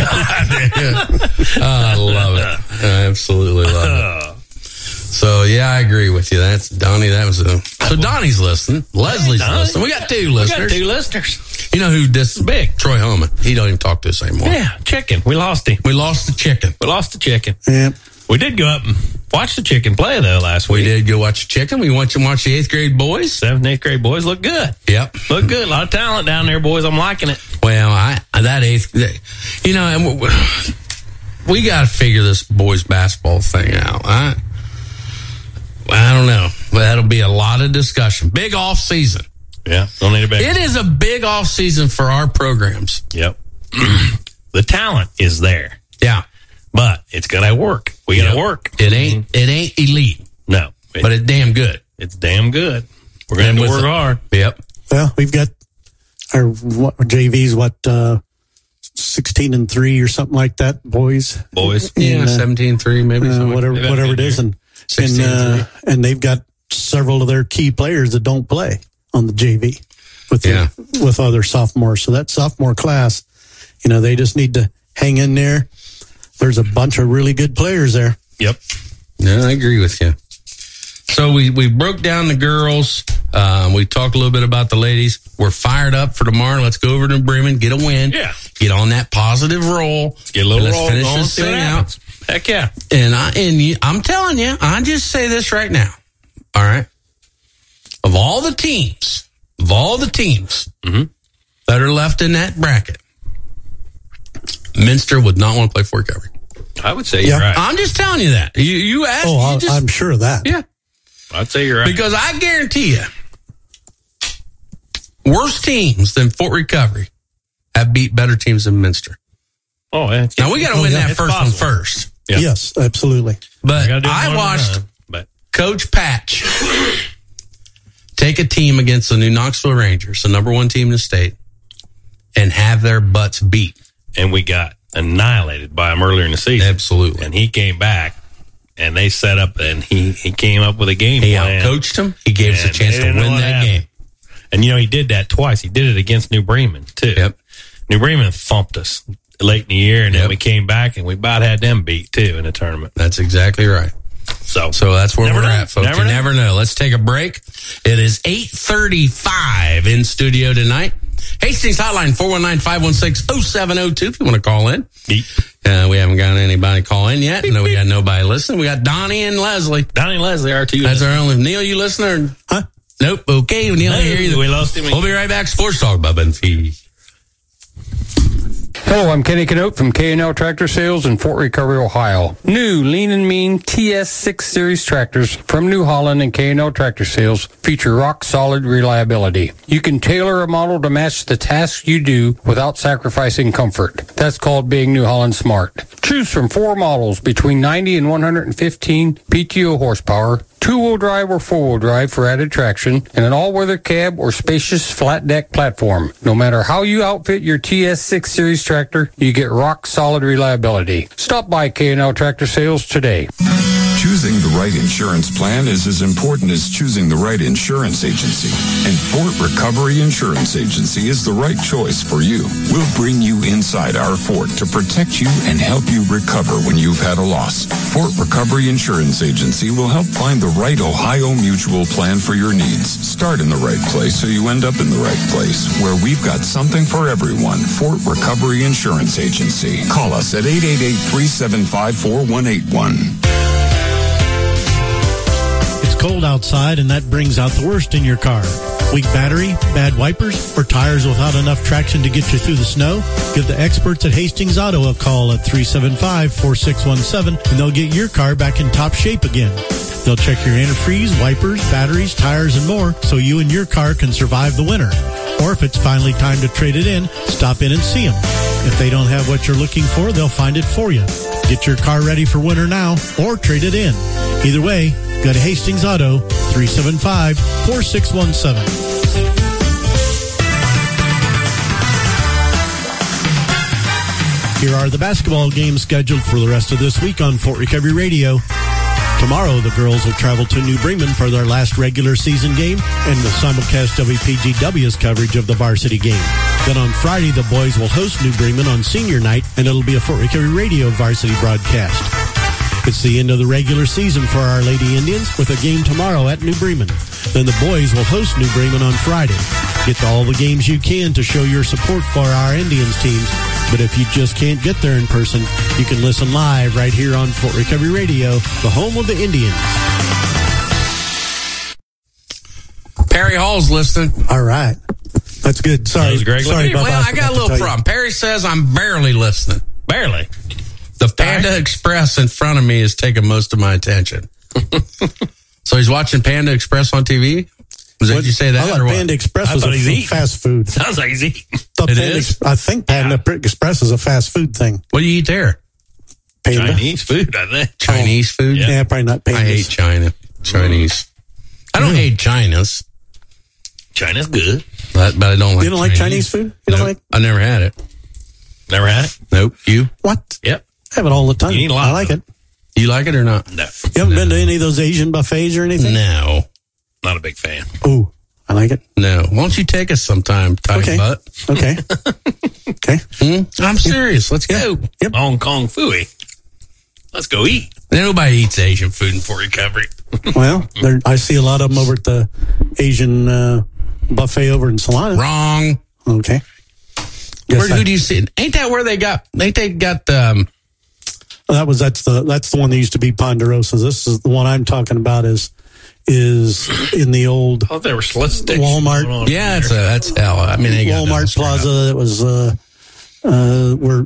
S2: I love it. I absolutely love it. So, I agree with you. That's Donnie. That was so Donnie's listening. Leslie's listening. We got 2 listeners. You know who this is big? Troy Holman. He don't even talk to us anymore.
S3: Yeah, chicken. We lost him.
S2: We lost the chicken.
S4: Yeah.
S3: We did go up and watch the chicken play, though, last week.
S2: We did go watch the chicken. We went and watch the 8th grade boys.
S3: 7th and 8th grade boys look good.
S2: Yep.
S3: Look good. A lot of talent down there, boys. I'm liking it.
S2: Well, that 8th, and we got to figure this boys basketball thing out. I don't know. But that'll be a lot of discussion. Big off season.
S3: Yeah. Don't need a big.
S2: It is a big off season for our programs.
S3: Yep. The talent is there.
S2: Yeah.
S3: But it's gotta work. We gotta work.
S2: It ain't elite.
S3: No.
S2: But it's damn good.
S3: It's damn good. We're gonna have to work hard.
S2: Yep.
S4: Well, we've got our JV's 16-3 or something like that, boys.
S2: Yeah, 17-3 maybe.
S4: Whatever it is. And they've got several of their key players that don't play on the JV with other sophomores. So that sophomore class, they just need to hang in there. There's a bunch of really good players there.
S3: Yep.
S2: No, I agree with you. So we broke down the girls. We talked a little bit about the ladies. We're fired up for tomorrow. Let's go over to Bremen, get a win.
S3: Yeah.
S2: Get on that positive roll.
S3: Let's get a little roll.
S2: Finish this thing out.
S3: Heck yeah.
S2: And I'm telling you, I just say this right now. All right. Of all the teams that are left in that bracket, Minster would not want to play Fort Recovery.
S3: I would say you're right.
S2: I'm just telling you that. You asked.
S4: I'm sure of that.
S2: Yeah.
S3: I'd say you're right.
S2: Because I guarantee you, worse teams than Fort Recovery have beat better teams than Minster.
S3: Oh, yeah.
S2: Now we got to win that first one first.
S4: Yeah. Yes, absolutely.
S2: But I watched Coach Patch take a team against the New Knoxville Rangers, the number 1 team in the state, and have their butts beat.
S3: And we got annihilated by him earlier in the season.
S2: Absolutely.
S3: And he came back, and they set up, and he came up with a game plan.
S2: He outcoached them. He gave us a chance to win that game.
S3: And, he did that twice. He did it against New Bremen, too.
S2: Yep.
S3: New Bremen thumped us late in the year, and then we came back and we about had them beat too in the tournament.
S2: That's exactly right. So that's where we're at, folks. You never know. Let's take a break. It is 8:35 in studio tonight. Hastings Hotline, 419-516-0702 if you want to call in. We haven't got anybody call in yet. No, we got nobody listening. We got Donnie and Leslie.
S3: Donnie and Leslie are too.
S2: That's our only. Neil, you listening? Huh? Nope. Okay, Neil, hear you.
S3: We lost him.
S2: We'll be right back. Sports Talk, Bubba and Fee.
S8: Hello, I'm Kenny Canote from K&L Tractor Sales in Fort Recovery, Ohio. New Lean and Mean TS6 Series tractors from New Holland and K&L Tractor Sales feature rock-solid reliability. You can tailor a model to match the task you do without sacrificing comfort. That's called being New Holland smart. Choose from 4 models between 90 and 115 PTO horsepower, 2-wheel drive or 4-wheel drive for added traction, and an all-weather cab or spacious flat deck platform. No matter how you outfit your TS6 Series tractor, you get rock-solid reliability. Stop by K&L Tractor Sales today.
S9: Choosing the right insurance plan is as important as choosing the right insurance agency. And Fort Recovery Insurance Agency is the right choice for you. We'll bring you inside our fort to protect you and help you recover when you've had a loss. Fort Recovery Insurance Agency will help find the right Ohio Mutual plan for your needs. Start in the right place so you end up in the right place, where we've got something for everyone. Fort Recovery Insurance Agency. Call us at 888-375-4181.
S4: It's cold outside, and that brings out the worst in your car. Weak battery, bad wipers, or tires without enough traction to get you through the snow? Give the experts at Hastings Auto a call at 375-4617, and they'll get your car back in top shape again. They'll check your antifreeze, wipers, batteries, tires, and more so you and your car can survive the winter. Or if it's finally time to trade it in, stop in and see them. If they don't have what you're looking for, they'll find it for you. Get your car ready for winter now or trade it in. Either way, go to Hastings Auto, 375-4617. Here are the basketball games scheduled for the rest of this week on Fort Recovery Radio. Tomorrow, the girls will travel to New Bremen for their last regular season game and will simulcast WPGW's coverage of the varsity game. Then on Friday, the boys will host New Bremen on senior night, and it'll be a Fort Recovery Radio varsity broadcast. It's the end of the regular season for our Lady Indians with a game tomorrow at New Bremen. Then the boys will host New Bremen on Friday. Get to all the games you can to show your support for our Indians teams. But if you just can't get there in person, you can listen live right here on Fort Recovery Radio, the home of the Indians.
S2: Perry Hall's listening.
S4: All right. That's good. Sorry, Greg.
S2: Sorry about that. Well, I got a little problem. Perry says I'm barely listening.
S3: Barely.
S2: The Panda Express in front of me is taking most of my attention. So he's watching Panda Express on TV? Did you say that?
S4: I thought Panda Express was a fast food.
S3: Sounds like he's eating.
S4: I think Panda Express is a fast food thing.
S2: What do you eat there?
S4: Panda.
S3: Chinese food, I think.
S2: Chinese food?
S4: Yeah, probably not Pandas.
S2: I hate China. Chinese. I don't hate China's.
S3: China's good.
S2: But I don't like
S4: You don't like Chinese food? You don't like?
S2: I never had it.
S3: Never had it?
S2: Nope. You?
S4: What?
S3: Yep.
S4: I have it all the time.
S3: You eat a lot
S4: I like it.
S2: You like it or not?
S3: No.
S4: You haven't been to any of those Asian buffets or anything?
S2: No.
S3: Not a big fan.
S4: Ooh, I like it.
S2: No. Won't you take us sometime, tight butt?
S4: Okay. Okay.
S2: I'm serious. Let's go.
S3: Yep. Hong Kong Fooey. Let's go eat.
S2: Nobody eats Asian food in Fort Recovery.
S4: Well, I see a lot of them over at the Asian buffet over in Solana.
S2: Wrong.
S4: Okay.
S2: Who do you see? Ain't that where they got? That's the
S4: one that used to be Ponderosa. This is the one I'm talking about. Is in the old
S3: they were soliciting
S4: Walmart.
S2: Yeah, that's hell. I mean, they got
S4: Walmart Plaza. It was where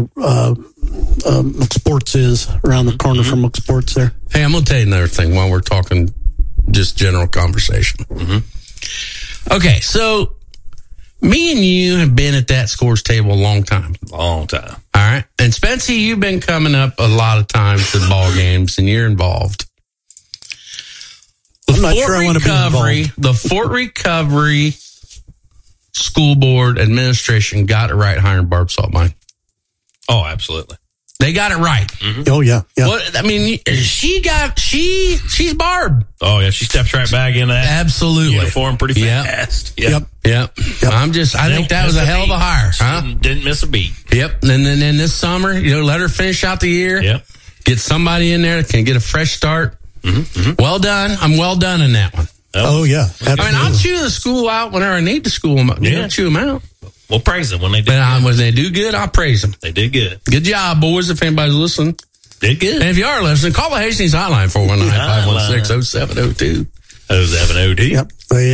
S4: McSports is around the corner from McSports there.
S2: Hey, I'm gonna tell you another thing while we're talking just general conversation. Okay, so me and you have been at that scores table a long time.
S3: Long time.
S2: All right. And Spency, you've been coming up a lot of times to ball games, and you're involved.
S4: I'm not sure I want to be involved.
S2: The Fort Recovery School Board Administration got it right hiring Barb Saltmine.
S3: Oh, absolutely.
S2: They got it right.
S4: Mm-hmm. Oh, yeah.
S2: Well, I mean, she's Barb.
S3: Oh, yeah. She steps right back in that
S2: Absolutely.
S3: uniform pretty fast.
S4: Yep.
S2: I think that was a hell of a hire. Huh?
S3: Didn't miss a beat.
S2: Yep. And then this summer, let her finish out the year.
S3: Yep.
S2: Get somebody in there that can get a fresh start. Mm-hmm. Well done. I'm well done in that one.
S4: Oh, yeah. Absolutely.
S2: I mean, I'll chew the school out whenever I need to school them out. Yeah. Chew them out.
S3: We'll praise them when they do.
S2: But when they do good, I'll praise them.
S3: They did good.
S2: Good job, boys, if anybody's listening.
S3: Did good.
S2: And if you are listening, call the Hastings hotline 419-516-0702.
S3: 0702.
S4: Yep.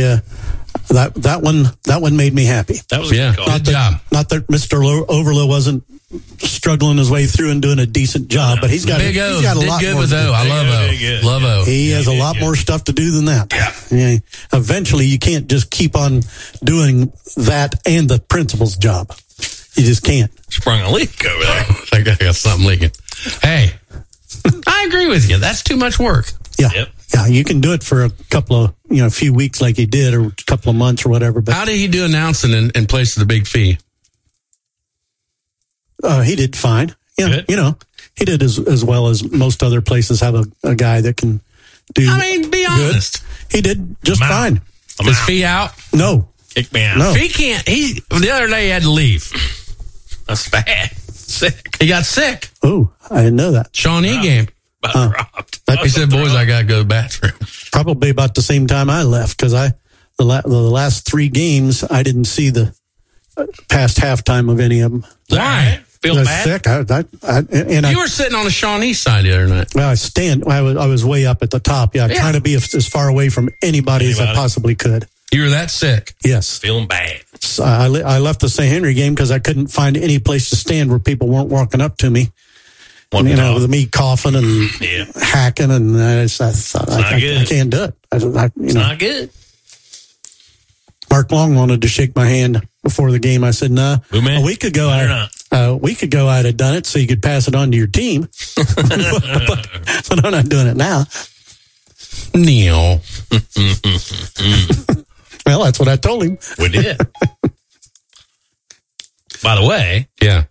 S4: That one made me happy.
S3: That was a good call.
S2: Good job.
S4: Not that Mr. Overlow wasn't struggling his way through and doing a decent job, but he's got a lot more.
S2: With O. I love O. Love O.
S4: He has a lot more stuff to do than that. Yeah. Eventually, you can't just keep on doing that and the principal's job. You just can't.
S3: Sprung a leak over there.
S2: I think I got something leaking. Hey, I agree with you. That's too much work.
S4: Yeah.
S3: Yep.
S4: Yeah, you can do it for a couple of, a few weeks like he did, or a couple of months or whatever. But
S2: how did he do announcing in place of the big fee?
S4: He did fine. Yeah,
S3: good.
S4: He did as well as most other places have a guy that can do.
S2: I mean, be honest.
S4: He did just fine.
S2: Is Fee out?
S4: No.
S3: Kick me out.
S4: No.
S2: Fee can't. The other day he had to leave.
S3: That's bad. Sick.
S2: He got sick.
S4: Oh, I didn't know that.
S2: Shawnee game.
S3: Dropped.
S2: He said, boys, I got to go to the bathroom.
S4: Probably about the same time I left, because the last 3 games, I didn't see the past halftime of any of them.
S2: Why?
S3: Feeling bad?
S4: Sick.
S2: You were sitting on the Shawnee side the other night.
S4: Well, I was way up at the top. Yeah, trying to be as far away from anybody as I possibly could.
S2: You were that sick?
S4: Yes.
S3: Feeling bad.
S4: So I left the St. Henry game because I couldn't find any place to stand where people weren't walking up to me. With me coughing and hacking, and I thought I can't do it. It's
S3: not good.
S4: Mark Long wanted to shake my hand before the game. I said, "Nah." A week ago, I'd have done it so you could pass it on to your team, but I'm not doing it now.
S2: Neil.
S4: Well, that's what I told him.
S3: We did. By the way,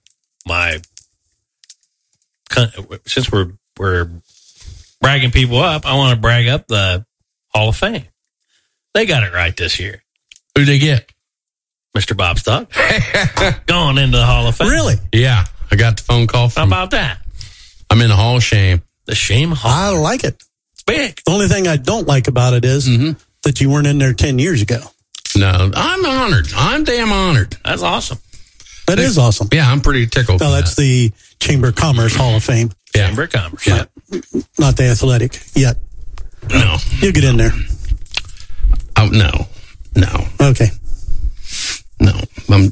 S3: since we're bragging people up, I want to brag up the Hall of Fame. They got it right this year.
S2: Who'd they get?
S3: Mr. Bob Stock. Going into the Hall of Fame.
S4: Really?
S2: Yeah. I got the phone call from...
S3: How about that?
S2: I'm in the Hall of Shame.
S3: The Shame Hall.
S4: I like it.
S3: It's big.
S4: The only thing I don't like about it is that you weren't in there 10 years ago.
S2: No, I'm honored. I'm damn honored.
S3: That's awesome.
S4: That is awesome.
S2: Yeah, I'm pretty tickled.
S4: No, that's the Chamber of Commerce Hall of Fame.
S2: Yeah.
S3: Chamber of Commerce.
S2: Yeah.
S4: Not the Athletic yet.
S2: No.
S4: You'll get in there.
S2: Oh, no.
S4: Okay.
S2: No. I'm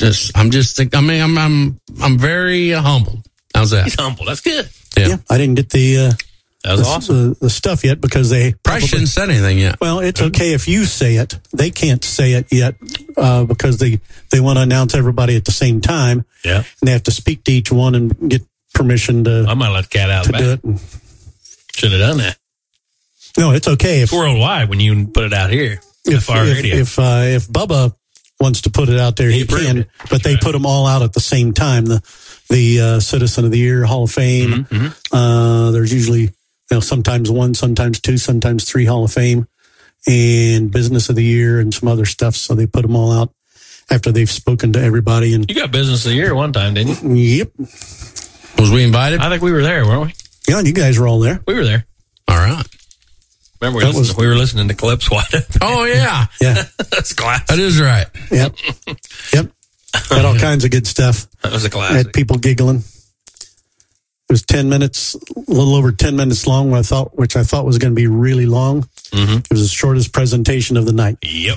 S2: very humbled. How's that?
S3: He's humble. That's good.
S4: Yeah. I didn't get
S3: that was awesome.
S4: The stuff yet because they
S2: probably shouldn't say anything yet.
S4: Well, it's okay if you say it. They can't say it yet because they want to announce everybody at the same time.
S3: Yeah.
S4: And they have to speak to each one and get permission to.
S3: I might let the cat out of the bag.
S4: Do it.
S3: Should have done that.
S4: No, it's okay.
S3: It's worldwide when you put it out here.
S4: If Bubba wants to put it out there, he can. But they put them all out at the same time. The Citizen of the Year, Hall of Fame. There's usually sometimes 1, sometimes 2, sometimes 3 Hall of Fame, and Business of the Year and some other stuff. So they put them all out after they've spoken to everybody. And
S3: you got Business of the Year one time, didn't you?
S4: Yep.
S2: Was we invited?
S3: I think we were there, weren't we?
S4: Yeah, you guys were all there.
S3: We were there.
S2: All right.
S3: Remember, we were listening to clips.
S2: Oh, yeah.
S4: Yeah.
S3: That's classic.
S2: That is right.
S4: Yep. Got all kinds of good stuff.
S3: That was a classic.
S4: Had people giggling. It was 10 minutes, a little over 10 minutes long, which I thought was going to be really long. It was the shortest presentation of the night.
S3: Yep.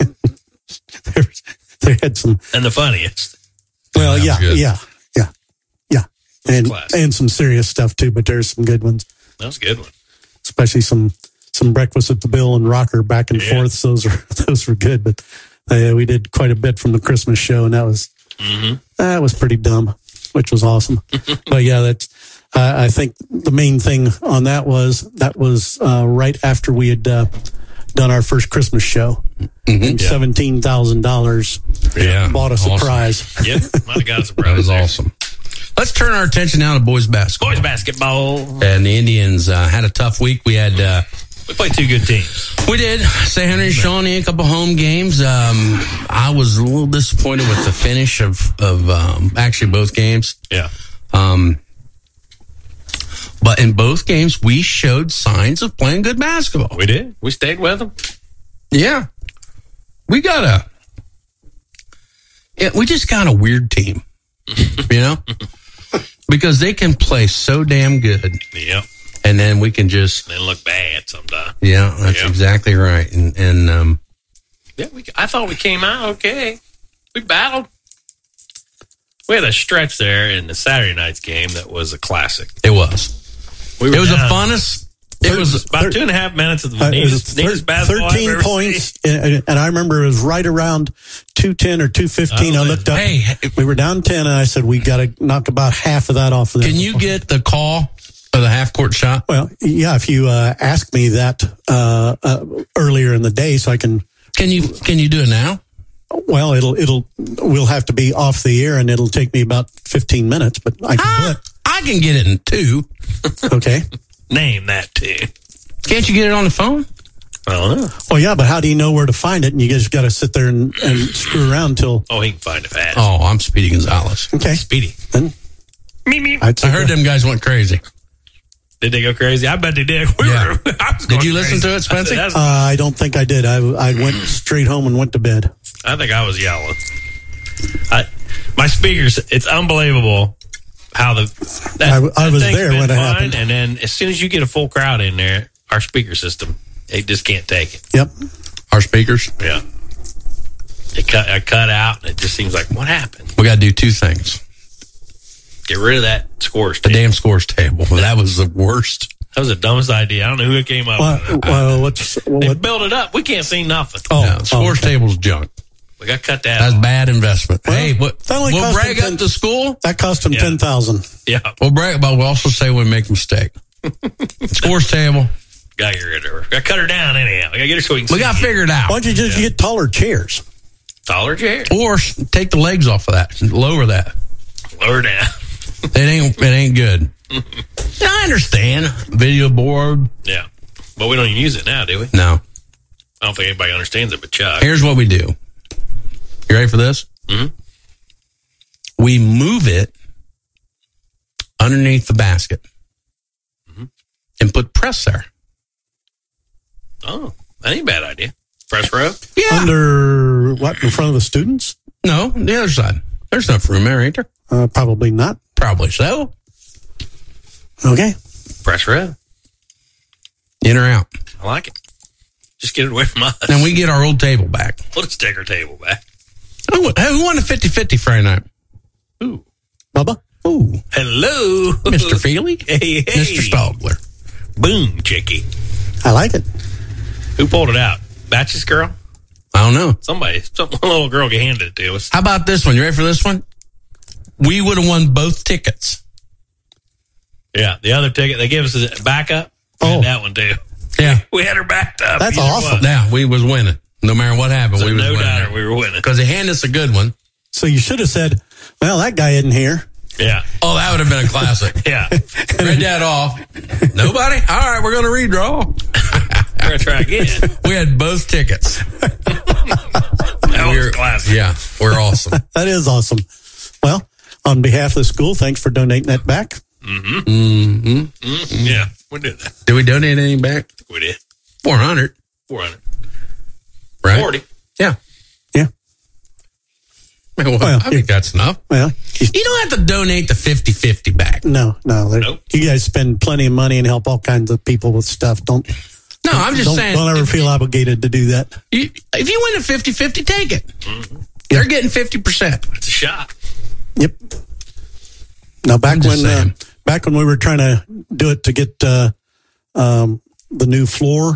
S4: They had some.
S3: And the funniest.
S4: Well, yeah. And some serious stuff too, but there's some good ones.
S3: That was a good one.
S4: Especially some Breakfast at the Bill and Rocker back and forth. Those were good, but we did quite a bit from the Christmas show, and that was pretty dumb, which was awesome. But yeah, that's I think the main thing on that was right after we had done our first Christmas show, and $17,000 bought a surprise.
S3: Yep, might have got a surprise.
S2: That was awesome. Let's turn our attention now to boys basketball.
S3: Boys basketball.
S2: And the Indians had a tough week. We
S3: played two good teams.
S2: We did. St. Henry and Shawnee, a couple home games. I was a little disappointed with the finish of actually both games.
S3: Yeah.
S2: But in both games, we showed signs of playing good basketball.
S3: We did. We stayed with them.
S2: Yeah. We just got a weird team, you know, because they can play so damn good.
S3: Yep.
S2: And then we can just
S3: then look bad sometimes.
S2: Yeah, that's exactly right. And
S3: yeah, I thought we came out okay. We battled. We had a stretch there in the Saturday night's game that was a classic.
S2: It was. It was the funnest. It was
S3: about 2.5 minutes of the neatest basketball
S4: 13 points, and I remember it was right around 2:10 or 2:15. I looked up. Hey, we were down 10, and I said, we got to knock about half of that off.
S2: Can you get the call for the half-court shot?
S4: Well, yeah, if you ask me that earlier in the day, so I can.
S2: Can you do it now?
S4: Well, we'll have to be off the air, and it'll take me about 15 minutes, but I can do it.
S2: I can get it in 2.
S4: Okay.
S3: Name that too.
S2: Can't you get it on the phone?
S3: I don't know.
S4: Well, yeah, but how do you know where to find it? And you guys got to sit there and screw around until.
S3: Oh, he can find it fast.
S2: Oh, I'm Speedy Gonzalez.
S4: Okay.
S3: Speedy.
S4: Then,
S2: I heard them guys went crazy.
S3: Did they go crazy? I bet they did.
S2: Did you listen to it, Spencer?
S4: I don't think I did. I went straight home and went to bed.
S3: I think I was yelling. My speakers, it's unbelievable how I
S4: was there when it happened.
S3: And then as soon as you get a full crowd in there, our speaker system, it just can't take it.
S4: Yep.
S2: Our speakers?
S3: Yeah. I cut out, and it just seems like, what happened?
S2: We got to do 2 things.
S3: Get rid of that scores table.
S2: The damn scores table. That was the worst.
S3: That was the dumbest idea. I don't know who it came up with. They built it up. We can't see nothing.
S2: Scores table's junk.
S3: We got to cut that
S2: That's
S3: off.
S2: Bad investment.
S4: Well,
S2: hey, we'll brag up the school.
S4: That cost them $10,000.
S3: Yeah.
S2: We'll brag, but we'll also say we make a mistake. Scores table.
S3: Got to get rid of her. Got to cut her down anyhow. We got to get her so we can
S2: We got to figure it out.
S4: Why don't you just get taller chairs?
S3: Taller chairs?
S2: Or take the legs off of that. Lower that.
S3: Lower down.
S2: It ain't good. I understand. Video board.
S3: Yeah. But we don't even use it now, do we?
S2: No.
S3: I don't think anybody understands it but Chuck.
S2: Here's what we do. You ready for this?
S3: Mm-hmm.
S2: We move it underneath the basket and put press there.
S3: Oh, that ain't a bad idea. Press row?
S2: Yeah.
S4: Under what? In front of the students?
S2: No, the other side. There's enough room there, ain't there?
S4: Probably not.
S2: Probably so.
S4: Okay.
S3: Press row.
S2: In or out.
S3: I like it. Just get it away from us.
S2: And we get our old table back.
S3: Let's take our table back.
S2: Who won the 50-50 Friday night?
S3: Ooh.
S4: Bubba?
S2: Ooh.
S3: Hello.
S2: Mr. Feely?
S3: Hey.
S2: Mr. Stogler.
S3: Boom, chickie.
S4: I like it.
S3: Who pulled it out? Batch's girl?
S2: I don't know.
S3: Some little girl handed it to us.
S2: How about this one? You ready for this one? We would have won both tickets.
S3: Yeah, the other ticket, they gave us a backup.
S4: Oh.
S3: And that one too.
S2: Yeah.
S3: We had her backed up.
S4: That's awesome.
S2: Yeah, we was winning. No matter what happened,
S3: So
S2: we was
S3: no
S2: winning.
S3: doubter, we were winning.
S2: Because they handed us a good one.
S4: So you should have said, well, that guy isn't here.
S3: Yeah.
S2: Oh, that would have been a classic.
S3: Yeah.
S2: Read that off. Nobody? All right, we're going to redraw.
S3: We're going to try again.
S2: We had both tickets.
S3: That was classic.
S2: Yeah, we're awesome.
S4: That is awesome. Well, on behalf of the school, thanks for donating that back.
S3: Yeah, we did that.
S2: Did we donate anything back?
S3: We did.
S2: 400.
S3: 400.
S2: Right?
S3: 40.
S2: Yeah.
S4: Yeah.
S2: Well, I think that's enough.
S4: Well,
S2: You don't have to donate the 50-50 back.
S4: no.
S3: Nope.
S4: You guys spend plenty of money and help all kinds of people with stuff.
S2: No, I'm just saying.
S4: Don't ever feel obligated to do that.
S2: If you win a 50-50, take it. They're getting 50%.
S3: It's a shot.
S4: Yep. Now back
S2: just saying.
S4: when we were trying to do it to get the new floor,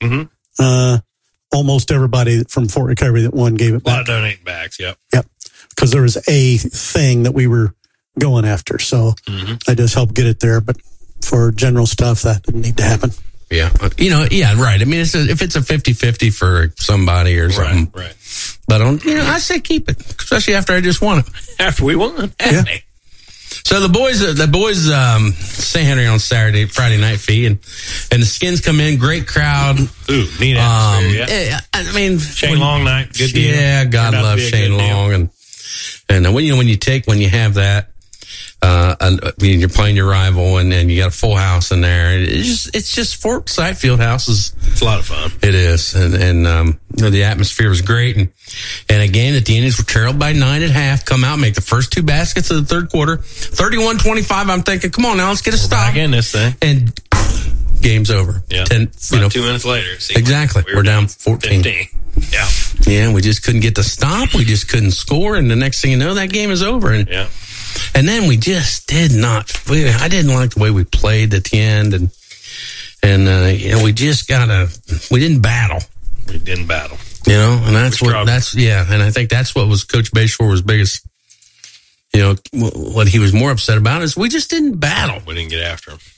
S4: almost everybody from Fort Recovery that won gave it
S3: A lot
S4: back.
S3: of donating backs, yep.
S4: Yep. Because there was a thing that we were going after, so I just helped get it there. But for general stuff, that didn't need to happen.
S2: Yeah. Yeah, right. I mean, if it's a 50-50 for somebody or something.
S3: Right.
S2: But I say keep it, especially after I just won it.
S3: After we won.
S4: Yeah.
S3: Hey.
S2: So the boys, St. Henry on Friday night, Fee, and the Skins come in, great crowd.
S3: Ooh, neat atmosphere, yeah.
S2: I mean,
S3: Shane Long night, good deal.
S2: Yeah, God loves Shane Long, and when you have that, you're playing your rival, and you got a full house in there. It's just Forsyth Fieldhouse
S3: it's a lot of fun.
S2: It is, and the atmosphere was great, and a game that the Indians were trailed by 9 at half, come out, make the first 2 baskets of the third quarter, 31-25. I'm thinking, come on now, let's get a stop.
S3: Back in this thing,
S2: and game's over.
S3: Yeah,
S2: 2
S3: minutes later.
S2: Exactly, we're down 14.
S3: 15.
S2: Yeah, we just couldn't get the stop. We just couldn't score, and the next thing you know, that game is over. And then we just did not. I didn't like the way we played at the end, and we just we didn't battle.
S3: We didn't battle.
S2: And and I think that's what was Coach Bayshore was biggest. What he was more upset about is we just didn't battle.
S3: We didn't get after him.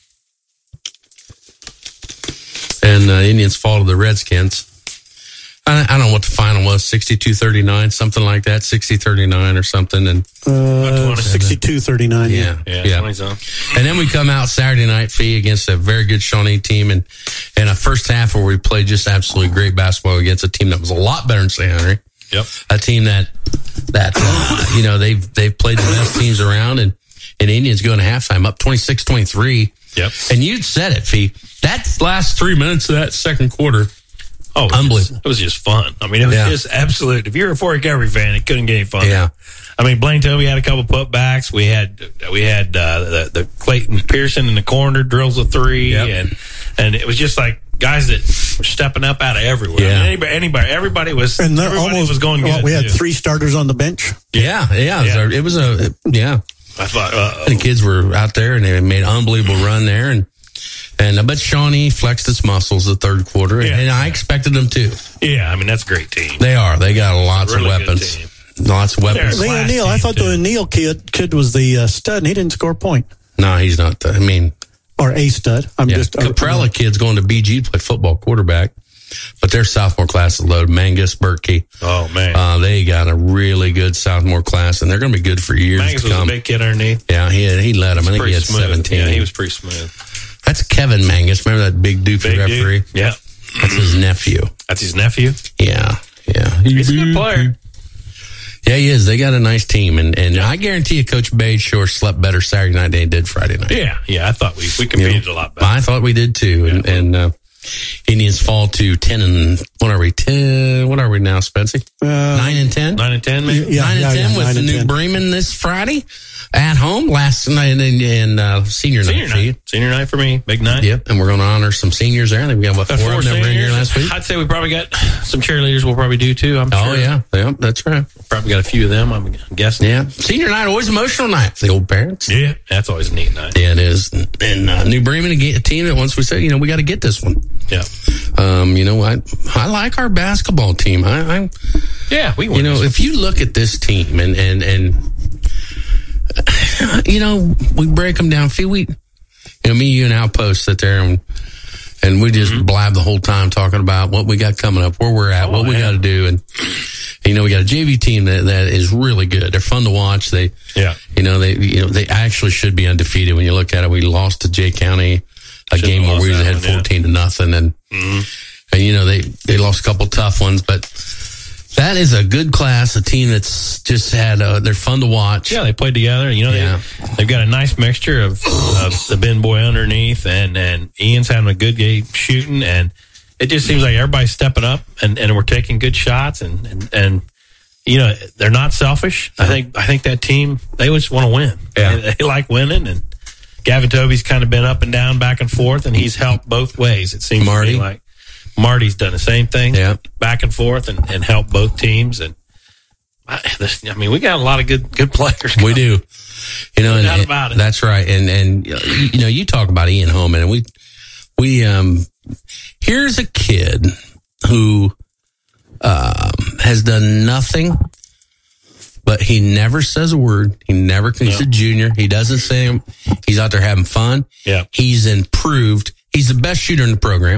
S2: And the Indians fall to the Redskins. I don't know what the final was, 62-39, something like that, 60-39 or something. And
S4: 62-39.
S2: Yeah. And then we come out Saturday night, Fee, against a very good Shawnee team, and a first half where we played just absolutely great basketball against a team that was a lot better than St. Henry.
S3: Yep.
S2: A team that they've played the best teams around, and Indians go into halftime up 26-23.
S3: Yep.
S2: And you'd said it, Fee. That last 3 minutes of that second quarter.
S3: Oh, it was just fun. I mean, it was just absolute. If you're a Fort Recovery fan, it couldn't get any funner.
S2: Yeah.
S3: I mean, Blaine Toby had a couple putbacks. We had the Clayton Pearson in the corner drills a 3, and it was just like guys that were stepping up out of everywhere.
S2: Yeah.
S3: I mean, everybody was going good.
S4: We had 3 starters on the bench.
S2: Yeah. It was
S3: I thought
S2: the kids were out there and they made an unbelievable run there, and but Shawnee flexed its muscles the third quarter, and I expected them to.
S3: Yeah, I mean, that's a great team.
S2: They are. They got lots of weapons. Lots of weapons.
S4: Leon Neal, I thought the Neal kid was the stud, and he didn't score a point.
S2: No, he's not.
S4: Or a stud.
S2: Caprella kid's going to BG to play football quarterback, but their sophomore class is loaded. Mangus, Berkey.
S3: Oh, man.
S2: They got a really good sophomore class, and they're going to be good for years
S3: Mangus
S2: to come.
S3: Was a big kid underneath.
S2: Yeah, he led them. I think he had
S3: smooth.
S2: 17.
S3: Yeah, he was pretty smooth.
S2: That's Kevin Mangus. Remember that big doofy referee?
S3: Dude. Yeah.
S2: That's his nephew.
S3: That's his nephew?
S2: Yeah.
S3: He's a good player.
S2: Yeah, he is. They got a nice team, and I guarantee you Coach Bayshore slept better Saturday night than he did Friday night.
S3: Yeah, I thought we competed a lot better.
S2: I thought we did too, and Indians fall to 10 and what are we? 10? What are we now, Spency? 9 and 10.
S3: 9 and 10, maybe.
S2: 9 and 10 with the New Bremen this Friday at home. Last night and senior night.
S3: Senior night for me, big night.
S2: Yep, and we're going to honor some seniors there. I think we got 4 of them that were in here last week.
S3: I'd say we probably got some cheerleaders. We'll probably do too. I'm sure.
S2: Oh yeah, that's right.
S3: Probably got a few of them. I'm guessing.
S2: Yeah, senior night always emotional night for the old parents.
S3: Yeah, that's always a neat night.
S2: Yeah, it is. And New Bremen, a team that once we said, we got to get this one.
S3: Yeah.
S2: I like our basketball team.
S3: We win.
S2: If you look at this team and we break them down. Me, you, and Outpost sit there and we just blab the whole time talking about what we got coming up, where we're at, what we got to do, and we got a JV team that is really good. They're fun to watch. They actually should be undefeated when you look at it. We lost to Jay County. A game where we had 14-0, and they lost a couple tough ones, but that is a good class, a team that's just had they're fun to watch.
S3: Yeah, they played together. They've got a nice mixture of the Ben Boy underneath, and Ian's having a good game shooting, and it just seems like everybody's stepping up, and we're taking good shots, and they're not selfish. I think that team, they just want to win.
S2: Yeah.
S3: They like winning, and Gavin Toby's kind of been up and down, back and forth, and he's helped both ways. It seems to me like Marty's done the same thing, back and forth, and helped both teams. And we got a lot of good players.
S2: We do,
S3: no doubt about it.
S2: That's right. And you talk about Ian Holman, and we here's a kid who has done nothing. But he never says a word. He's a junior. He doesn't say he's out there having fun.
S3: Yeah.
S2: He's improved. He's the best shooter in the program.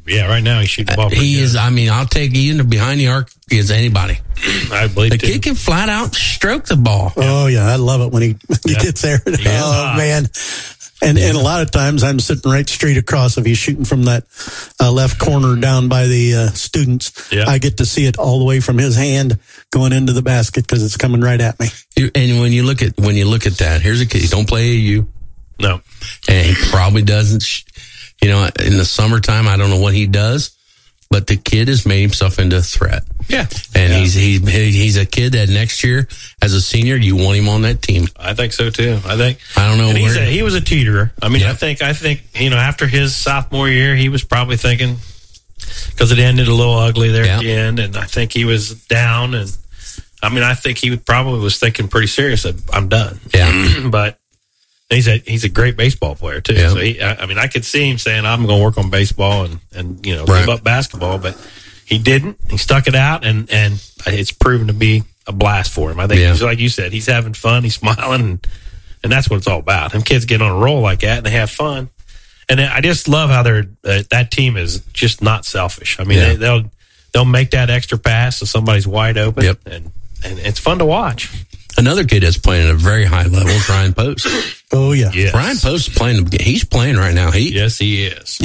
S3: Yeah, right now he's shooting the ball.
S2: He is. I mean, I'll take Ian behind the arc against anybody.
S3: I believe
S2: the kid can flat out stroke the ball.
S4: Oh yeah, I love it when he gets there. Oh man. And a lot of times I'm sitting right straight across. If he's shooting from that left corner down by the students, I get to see it all the way from his hand going into the basket because it's coming right at me.
S2: And when you look at that, here's a kid. He don't play AU.
S3: No,
S2: and he probably doesn't. In the summertime, I don't know what he does, but the kid has made himself into a threat.
S3: Yeah,
S2: and he's a kid that next year, as a senior, you want him on that team.
S3: I think so too. I
S2: don't know.
S3: He was a teeterer. I mean, I think after his sophomore year, he was probably thinking, because it ended a little ugly there at the end, and I think he was down. And I mean, I think he probably was thinking pretty serious that I'm done.
S2: Yeah,
S3: but he's a great baseball player too.
S2: Yeah.
S3: So I could see him saying, "I'm going to work on baseball and give up basketball," but he didn't. He stuck it out, and it's proven to be a blast for him. I think, like you said, he's having fun, he's smiling, and that's what it's all about. Them kids get on a roll like that, and they have fun. And I just love how that team is just not selfish. I mean, they'll make that extra pass so somebody's wide open, and it's fun to watch.
S2: Another kid that's playing at a very high level is Ryan Post.
S4: Oh yeah,
S3: yes.
S2: Ryan Post is playing. He's playing right now.
S3: Yes, he is.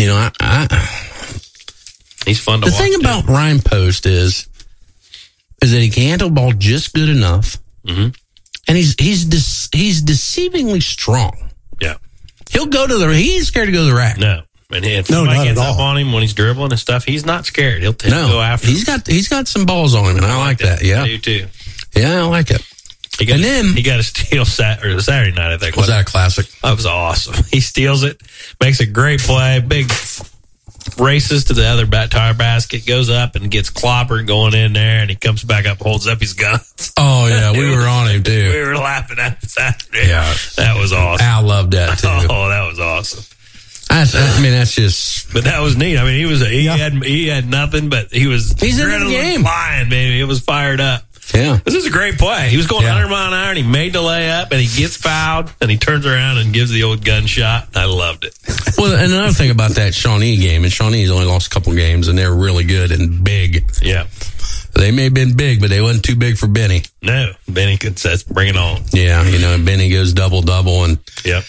S3: He's fun to watch.
S2: The thing about Ryan Post is that he can handle the ball just good enough, and he's deceivingly strong.
S3: Yeah,
S2: he'll go to he ain't scared to go to the rack.
S3: No, and if somebody gets up on him when he's dribbling and stuff, he's not scared. He'll go after.
S2: He's got some balls on him, and I like that. Yeah,
S3: I do too.
S2: Yeah, I like it.
S3: He got a steal Saturday night, I think.
S2: Was that a classic?
S3: That was awesome. He steals it, makes a great play, big races to the other tire basket, goes up and gets clobbered going in there, and he comes back up, holds up his guns.
S2: Oh, yeah, we were on him, too.
S3: We were laughing at him Saturday.
S2: Yeah.
S3: That was awesome.
S2: I loved that, too.
S3: Oh, that was awesome.
S2: That's just...
S3: But that was neat. I mean, he had nothing, but he's
S2: in the game.
S3: Flying, baby. It was fired up.
S2: Yeah.
S3: This is a great play. He was going 100 mile an hour, and he made the layup, and he gets fouled, and he turns around and gives the old gunshot. I loved it.
S2: Well, and another thing about that Shawnee game, and Shawnee's only lost a couple games, and they're really good and big.
S3: Yeah.
S2: They may have been big, but they wasn't too big for Benny.
S3: No. Benny says, bring it on.
S2: Yeah, Benny goes double-double, and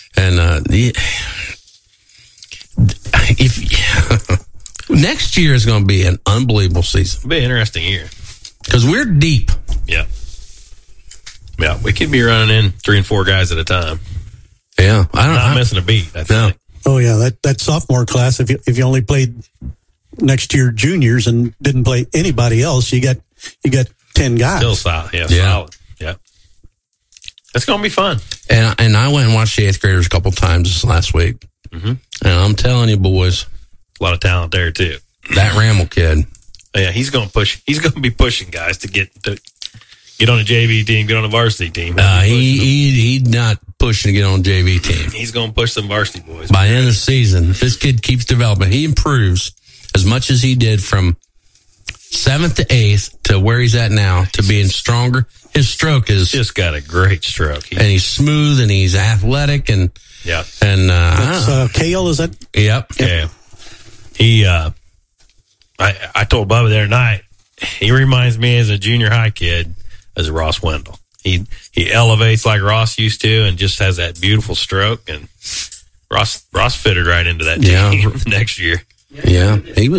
S2: next year is going to be an unbelievable season.
S3: It'll be an interesting year.
S2: Because we're deep.
S3: Yeah. Yeah, we could be running in 3 and 4 guys at a time.
S2: Yeah.
S3: I'm missing a beat, I think.
S2: No.
S4: Oh, yeah, that sophomore class, if you only played next year juniors and didn't play anybody else, you got 10 guys.
S3: Still solid. Yeah, solid. Yeah. It's going to be fun.
S2: And I went and watched the 8th graders a couple times this last week. Mm-hmm. And I'm telling you, boys.
S3: A lot of talent there, too.
S2: That Ramel kid.
S3: Yeah, he's going to push. He's going to be pushing guys to get on a JV team, get on a varsity team.
S2: He's not pushing to get on a JV team.
S3: He's going to push some varsity boys.
S2: By the end of the season, if this kid keeps developing, he improves as much as he did from 7th to 8th to where he's at now to being stronger. His stroke is
S3: just got a great stroke,
S2: and he's smooth and he's athletic and
S4: that's Kale, is that?
S2: Yep.
S3: Yeah. He I told Bubba the other night, he reminds me as a junior high kid as Ross Wendell. He elevates like Ross used to and just has that beautiful stroke, and Ross fitted right into that team next year.
S2: Yeah.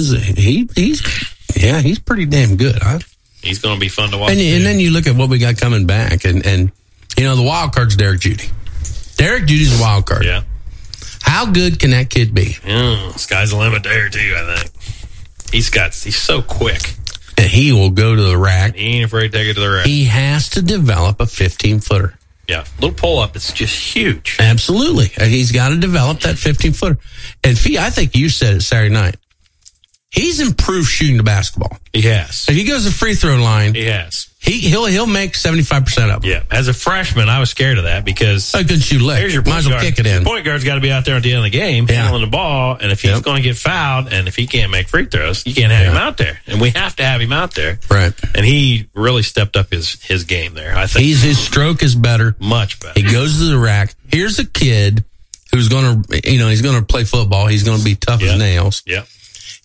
S2: He's pretty damn good.
S3: He's going to be fun to watch.
S2: And then you look at what we got coming back and the wild card's Derek Judy. Derek Judy's a wild card.
S3: Yeah.
S2: How good can that kid be?
S3: Sky's the limit there too, I think. He's so quick.
S2: And he will go to the rack.
S3: He ain't afraid to take it to the rack.
S2: He has to develop a 15-footer.
S3: Yeah. Little pull-up. It's just huge.
S2: Absolutely. He's got to develop that 15-footer. And Fee, I think you said it Saturday night. He's improved shooting the basketball.
S3: He has.
S2: If he goes to the free throw line,
S3: he has.
S2: He'll make 75% of it.
S3: Yeah. As a freshman, I was scared of that because
S2: I couldn't shoot left.
S3: Here's your
S2: might as well kick it in.
S3: Your point guard's got to be out there at the end of the game handling the ball, and if he's going to get fouled and if he can't make free throws, you can't have him out there. And we have to have him out there.
S2: Right.
S3: And he really stepped up his game there. I think
S2: his stroke is better.
S3: Much better.
S2: He goes to the rack. Here's a kid who's going to, he's going to play football. He's going to be tough as nails.
S3: Yeah.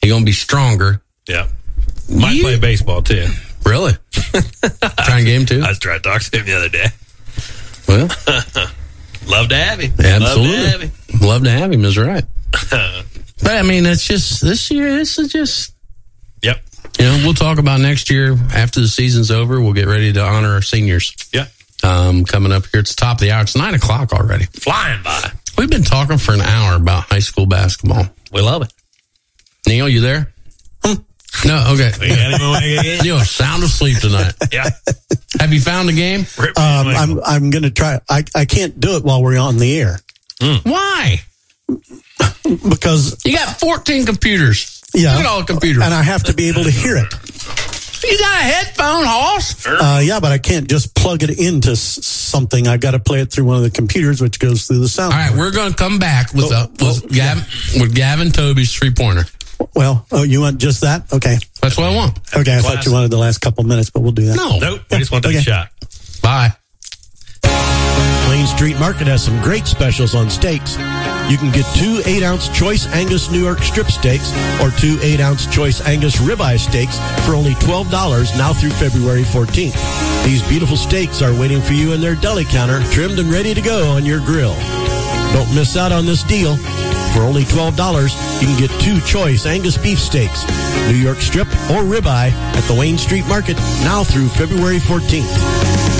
S2: You're going to be stronger.
S3: Yeah. Might play baseball, too.
S2: Really? Trying game, too?
S3: I was trying to talk to him the other day.
S2: Well,
S3: love to have him.
S2: Absolutely. Love to have him is right. But, I mean, it's just, this year, this is just...
S3: Yep.
S2: You know, we'll talk about next year after the season's over. We'll get ready to honor our seniors.
S3: Yeah.
S2: Coming up here. It's the top of the hour. It's 9 o'clock already.
S3: Flying by.
S2: We've been talking for an hour about high school basketball.
S3: We love it.
S2: Neil, you there? No, okay. Neil, sound asleep tonight.
S3: Yeah.
S2: Have you found the game?
S4: I'm going to try. I can't do it while we're on the air.
S2: Why?
S4: Because
S2: you got 14 computers.
S4: Yeah.
S2: Look at all the computers.
S4: And I have to be able to hear it.
S2: You got a headphone, Hoss?
S4: Yeah, but I can't just plug it into something. I've got to play it through one of the computers, which goes through the sound.
S2: All right, we're going to come back with Gavin Toby's three-pointer.
S4: Well, you want just that? Okay.
S2: That's what I want.
S4: Okay, I thought you wanted the last couple minutes, but we'll do that.
S3: Nope. We just want to take a shot.
S2: Bye.
S10: Wayne Street Market has some great specials on steaks. You can get 2 8-ounce Choice Angus New York strip steaks or 2 8-ounce Choice Angus ribeye steaks for only $12 now through February 14th. These beautiful steaks are waiting for you in their deli counter, trimmed and ready to go on your grill. Don't miss out on this deal. For only $12, you can get 2 Choice Angus beef steaks, New York strip or ribeye at the Wayne Street Market now through February 14th.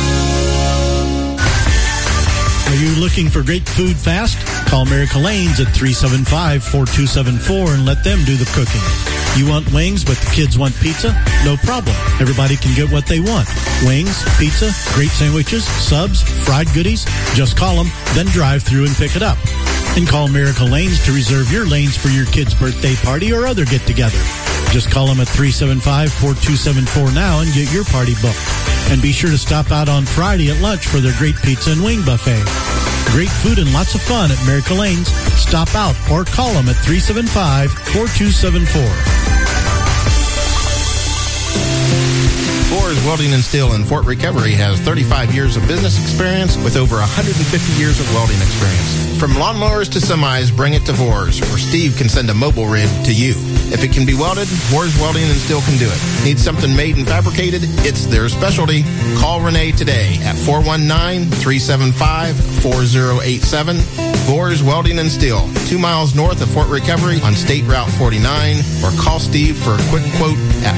S10: Are you looking for great food fast? Call Miracle Lanes at 375-4274 and let them do the cooking. You want wings, but the kids want pizza? No problem. Everybody can get what they want. Wings, pizza, great sandwiches, subs, fried goodies. Just call them, then drive through and pick it up. And call Miracle Lanes to reserve your lanes for your kid's birthday party or other get-together. Just call them at 375-4274 now and get your party booked. And be sure to stop out on Friday at lunch for their great pizza and wing buffet. Great food and lots of fun at Miracle Lanes. Stop out or call them at 375-4274.
S11: Boers Welding and Steel in Fort Recovery has 35 years of business experience with over 150 years of welding experience. From lawnmowers to semis, bring it to Vors, or Steve can send a mobile rig to you. If it can be welded, Boers Welding and Steel can do it. Need something made and fabricated? It's their specialty. Call Renee today at 419-375-4087. Vors Welding and Steel, 2 miles north of Fort Recovery on State Route 49, or call Steve for a quick quote at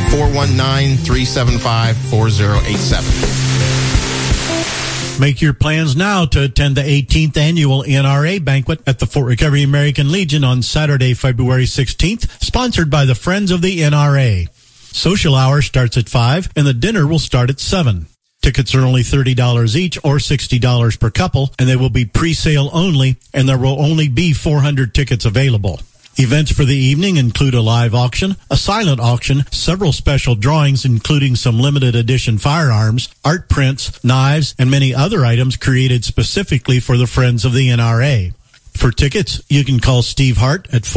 S11: 419-375-4087.
S10: Make your plans now to attend the 18th Annual NRA Banquet at the Fort Recovery American Legion on Saturday, February 16th, sponsored by the Friends of the NRA. Social hour starts at 5, and the dinner will start at 7. Tickets are only $30 each or $60 per couple, and they will be pre-sale only, and there will only be 400 tickets available. Events for the evening include a live auction, a silent auction, several special drawings including some limited edition firearms, art prints, knives, and many other items created specifically for the Friends of the NRA. For tickets, you can call Steve Hart at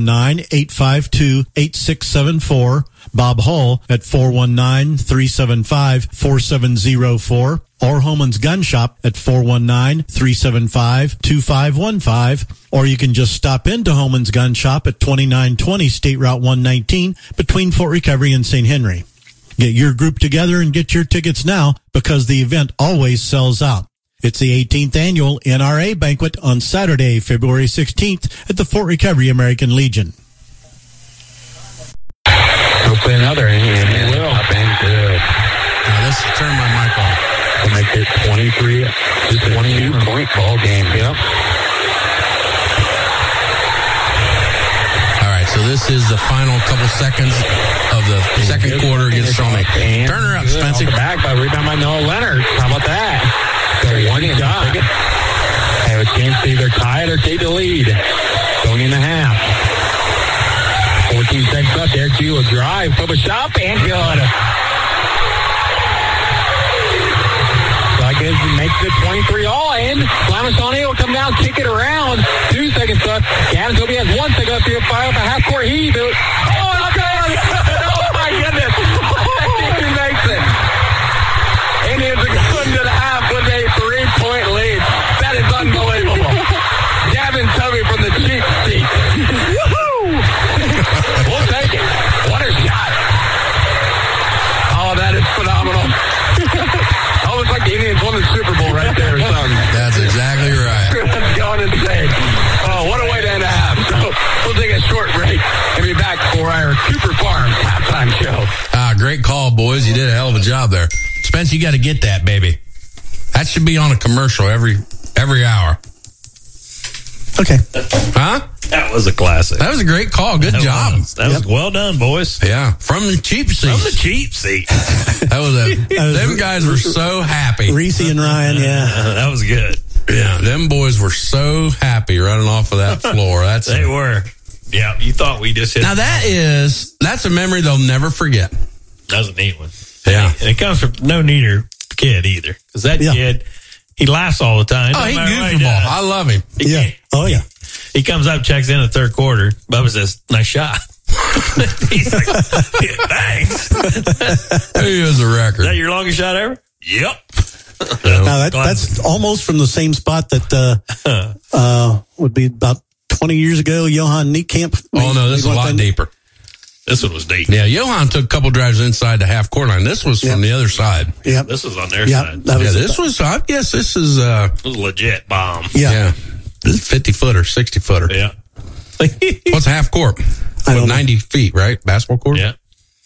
S10: 419-852-8674, Bob Hull at 419-375-4704, or Holman's Gun Shop at 419-375-2515, or you can just stop into Holman's Gun Shop at 2920 State Route 119 between Fort Recovery and St. Henry. Get your group together and get your tickets now because the event always sells out. It's the 18th Annual NRA Banquet on Saturday, February 16th at the Fort Recovery American Legion.
S12: Hopefully another inning, and it will. Been good.
S2: Now let's turn my mic off.
S12: We'll make it 22 point ball game. Yep.
S2: All right, so this is the final couple seconds of the second quarter against Shawnee. Turn her up, Spencer.
S12: Back by rebound by Noah Leonard. How about that? So one shot. Have a chance to either tie it or take the lead. Going in the half. 14 seconds left. Derek G will drive, put a shot, and good. Like it makes it 23 all in. Lamasani will come down, kick it around. 2 seconds left. Gavin Toby has 1 second left to fire up a half court heave. Oh, God! Oh, my goodness. He makes it. Indians are going to the half with a 3-point lead. That is unbelievable. Gavin Toby from the cheap seat. Woohoo! We'll Cooper Farms halftime show.
S2: Great call, boys. You did a hell of a job there. Spence, you got to get that, baby. That should be on a commercial every hour.
S4: Okay.
S2: Huh?
S3: That was a classic.
S2: That was a great call. Good job.
S3: That was well done, boys.
S2: Yeah. From the cheap seat.
S3: From the cheap seat.
S2: Them guys were so happy.
S4: Reese and Ryan, yeah.
S3: That was good.
S2: Yeah. Them boys were so happy running off of that floor.
S3: They were. Yeah. You thought we just hit.
S2: Now that's a memory they'll never forget.
S3: That was a neat one.
S2: Yeah.
S3: And it comes from no neater kid either. Because that kid, he laughs all the time.
S2: Oh, he goofball. I love him.
S4: Yeah. Oh, yeah.
S3: He comes up, checks in the third quarter. Bubba says, "Nice shot." He's like, "Thanks."
S2: He is a record.
S3: Is that your longest shot ever? Yep.
S4: Now that's almost from the same spot that would be about 20 years ago. Johan Niekamp.
S2: Oh no, this is a lot deeper.
S3: This one was deep.
S2: Yeah, Johan took a couple drives inside the half court line. This was from the other side.
S4: Yeah,
S3: this was on their side.
S2: This was. I guess this is.
S3: It was a legit bomb.
S2: Yeah. 50-footer, 60-footer.
S3: Yeah.
S2: What's a half court? 90 feet, right? Basketball court?
S3: Yeah.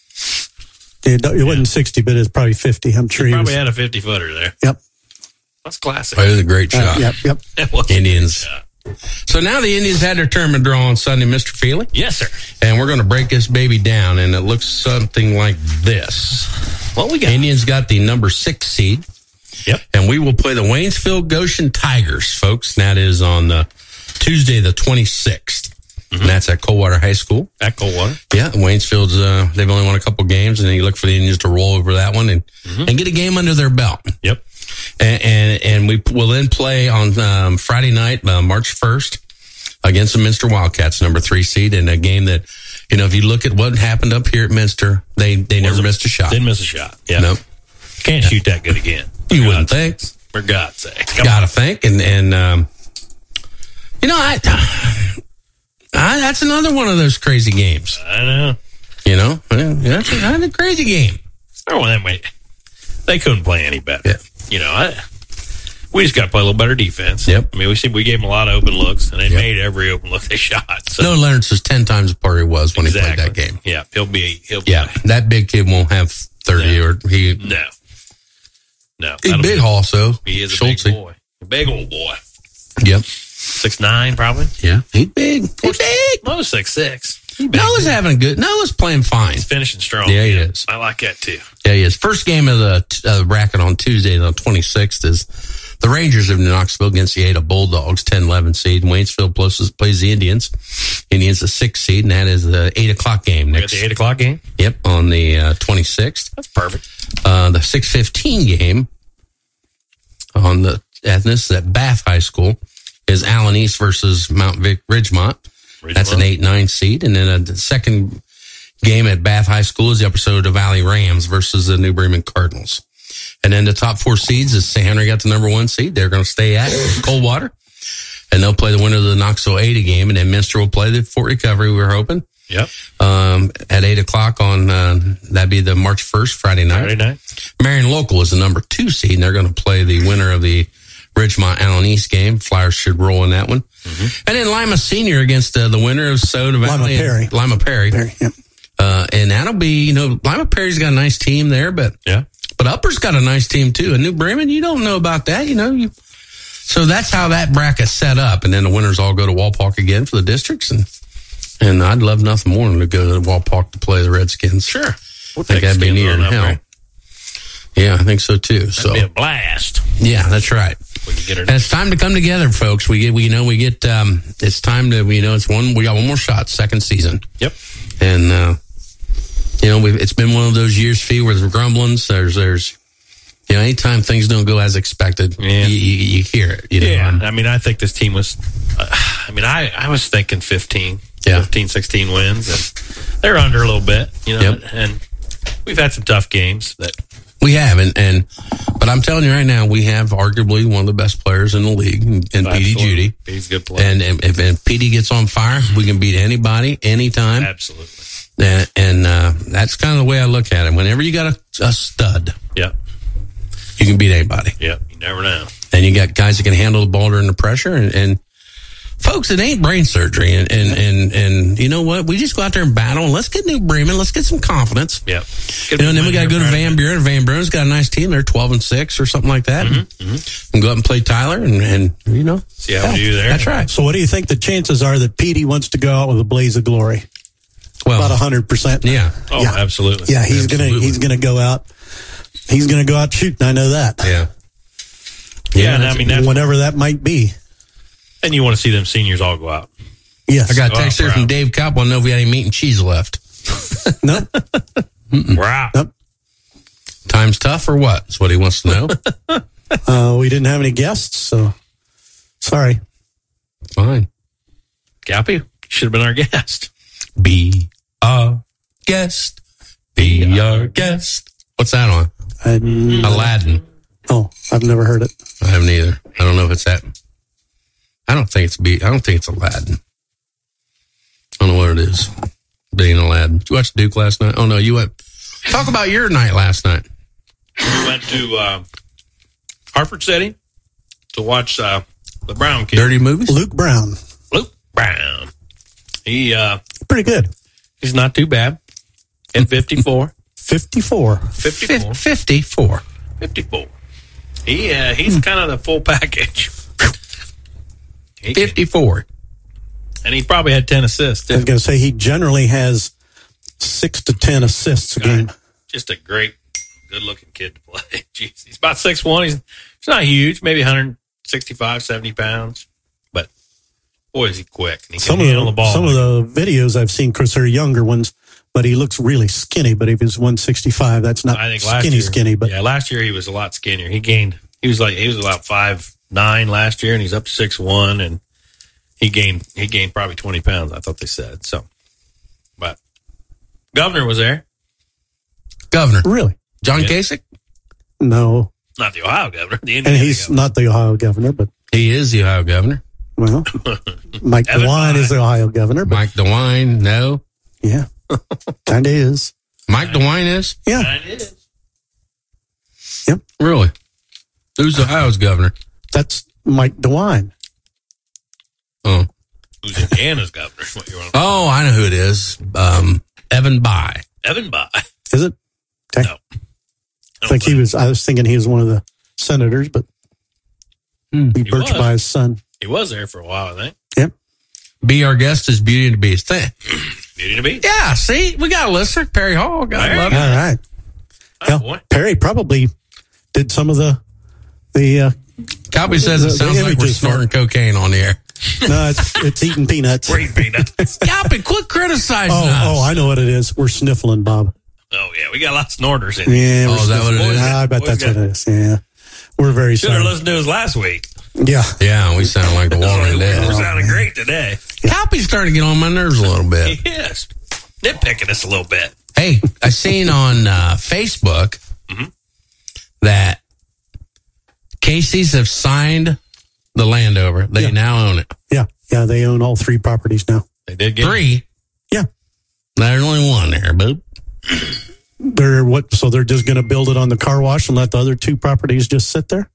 S4: It wasn't 60, but it's probably 50. I'm sure
S3: he probably had a 50-footer there.
S4: Yep.
S3: That's classic.
S2: It was a great shot.
S4: Yep.
S2: Indians. So now the Indians had their tournament draw on Sunday, Mr. Feely.
S3: Yes, sir.
S2: And we're going to break this baby down, and it looks something like this.
S3: What we got?
S2: Indians got the number 6 seed.
S3: Yep.
S2: And we will play the Waynesville Goshen Tigers, folks. That is on Tuesday, the 26th. Mm-hmm. And that's at Coldwater High School.
S3: At Coldwater?
S2: Yeah. Waynesville's, they've only won a couple games, and then you look for the Indians to roll over that one and get a game under their belt.
S3: Yep.
S2: And we will then play on Friday night, March 1st, against the Minster Wildcats, number 3 seed, in a game that, if you look at what happened up here at Minster, they never missed a shot.
S3: Didn't miss a shot. Yeah.
S2: Nope.
S3: Can't shoot that good again.
S2: You wouldn't think.
S3: For God's sake.
S2: Gotta think. And that's another one of those crazy games.
S3: I know.
S2: That's a crazy game.
S3: They couldn't play any better.
S2: Yeah.
S3: We just got to play a little better defense.
S2: Yep.
S3: I mean, we gave them a lot of open looks, and they made every open look they shot. So.
S2: No, Leonard's is 10 times the player he was when he played that game.
S3: Yeah, he'll be.
S2: That big kid won't have 30 or he.
S3: No.
S2: He's big also.
S3: He is a big boy. A big old boy.
S2: Yep.
S3: 6'9", probably.
S2: Yeah. He's big. He's big.
S3: Noah's 6'6".
S2: Noah's playing fine.
S3: He's finishing strong.
S2: Yeah, he is.
S3: I like that too.
S2: Yeah, he is. First game of the bracket on Tuesday, the 26th, is the Rangers of Knoxville against the Ada Bulldogs, 10-11 seed. Waynesville plays the Indians. Indians, the 6th seed, and that is the 8 o'clock game.
S3: We got the 8 o'clock game?
S2: Yep, on the 26th.
S3: That's perfect.
S2: The 6:15 game at Bath High School is Allen East versus Mount Ridgemont. That's an 8-9 seed. And then the second game at Bath High School is the Upper Soda Valley Rams versus the New Bremen Cardinals. And then the top 4 seeds is St. Henry got the number 1 seed. They're going to stay at Coldwater. And they'll play the winner of the Knoxville Ada game. And then Minster will play the Fort Recovery, we're hoping.
S3: Yep.
S2: At 8 o'clock on, that'd be the March 1st, Friday night. Marion Local is the number 2 seed, and they're going to play the winner of the Ridgemont Allen East game. Flyers should roll in that one. Mm-hmm. And then Lima Senior against the winner of Soda Valley. Lima Perry.
S4: Yep.
S2: And that'll be, Lima Perry's got a nice team there, but Upper's got a nice team too. And New Bremen, you don't know about that, So that's how that bracket's set up. And then the winners all go to Walpock again for the districts. And I'd love nothing more than to go to Walpock to play the Redskins.
S3: Sure.
S2: I think that'd be near in hell. Yeah, I think so too.
S3: That'd be a blast.
S2: Yeah, that's right. And it's time to come together, folks. It's time to, we got one more shot, second season.
S3: Yep.
S2: And, it's been one of those years, Fee, where there's grumblings. There's, anytime things don't go as expected, you hear it.
S3: Yeah. I mean, I think this team was, I was thinking 15, 16 wins, and they're under a little bit, and we've had some tough games that.
S2: We have, but I'm telling you right now, we have arguably one of the best players in the league, and Petey Judy.
S3: He's a good player.
S2: And if Petey gets on fire, we can beat anybody, anytime.
S3: Absolutely.
S2: And that's kind of the way I look at it. Whenever you got a stud,
S3: you
S2: can beat anybody.
S3: Yep, you never know.
S2: And you got guys that can handle the ball during the pressure, and Folks, it ain't brain surgery, and you know what? We just go out there and battle, and let's get New Bremen. Let's get some confidence.
S3: Yeah.
S2: And then we got to go to Van Buren. Van Buren's got a nice team. They're 12-6 or something like that. And go out and play Tyler, and you know,
S3: see how we do there.
S2: That's right.
S4: So, what do you think the chances are that Petey wants to go out with a blaze of glory?
S2: Well,
S4: about 100%.
S2: Yeah.
S3: Oh, yeah. Absolutely.
S4: Yeah, he's gonna go out. He's gonna go out shooting. I know that.
S2: Yeah.
S3: Yeah, and I mean,
S4: whenever that might be.
S3: And you want to see them seniors all go out.
S4: Yes.
S2: I got a text here from Dave Kopp. Want to know if we had any meat and cheese left.
S4: No.
S3: We're out.
S4: Nope.
S2: Time's tough or what? That's what he wants to know.
S4: We didn't have any guests, so sorry.
S2: Fine.
S3: Gappy, should have been our guest.
S2: Be our guest. Be our guest. What's that on? Aladdin.
S4: Oh, I've never heard it.
S2: I haven't either. I don't know if it's that. I don't think it's Aladdin. I don't know what it is. Being Aladdin. Did you watch Duke last night? Oh no, you went. Talk about your night last night.
S3: We went to Hartford City to watch the Brown kid.
S2: Dirty movies?
S4: Luke Brown.
S3: He
S4: pretty good.
S3: He's not too bad. At 54.
S4: 54. He's
S3: kind of the full package.
S2: 54.
S3: And he probably had 10 assists, too.
S4: I was going to say he generally has 6 to 10 assists a game.
S3: Just a great, good-looking kid to play. Jeez, he's about 6'1". He's not huge, maybe 165, 70 pounds. But, boy, is he quick. And he can handle the ball.
S4: Some of the videos I've seen, Chris, are younger ones, but he looks really skinny. But if he's 165, that's not skinny. But
S3: yeah, last year he was a lot skinnier. He was about 5'9" last year, and he's up to 6'1", and he gained probably 20 pounds, I thought they said. So, but Governor was there.
S2: Governor.
S4: Really?
S2: John Kasich?
S4: No.
S3: Not the Ohio governor. The
S4: Indiana he's governor. Not the Ohio governor, but
S2: he is the Ohio governor.
S4: Well, Mike DeWine is the Ohio governor. But
S2: Mike DeWine, no.
S4: Yeah. Kind of is.
S2: Mike DeWine is?
S4: Yeah.
S3: Kind of is.
S4: Yep.
S2: Really? Who's Ohio's governor?
S4: That's Mike DeWine.
S2: Oh.
S3: Who's Indiana's governor? What you want to
S2: oh, I know who it is. Evan Bayh.
S3: Evan Bayh.
S4: Is it? Okay.
S3: No.
S4: I was thinking he was one of the senators, but he perched by his son.
S3: He was there for a while, I think.
S4: Yep.
S2: Be our guest is Beauty and the Beast.
S3: Beauty and the Beast?
S2: Yeah, see? We got a listener, Perry Hall. God love
S4: All right.
S3: Oh,
S4: Perry probably did some of the
S2: Copy says it sounds like we're snorting cocaine on the air.
S4: No, it's eating peanuts.
S3: We're eating peanuts.
S2: Copy, quit criticizing us.
S4: Oh, I know what it is. We're sniffling, Bob.
S3: Oh, yeah. We got a lot of snorters in
S4: here. Yeah,
S2: is that what it is?
S4: I bet that's what it is. Yeah. We're very sorry.
S3: Should have listened to us last week.
S4: Yeah.
S2: Yeah, we sound like the Walking Dead.
S3: We're sounding great today.
S2: Yeah. Copy's starting to get on my nerves a little bit.
S3: Yes. Nitpicking us a little bit.
S2: Hey, I seen on Facebook that Casey's have signed the land over. They now own it.
S4: Yeah. Yeah, they own all 3 properties now.
S3: They did get
S2: 3?
S4: Yeah.
S2: There's only 1 there, boo.
S4: So they're just going to build it on the car wash and let the other 2 properties just sit there?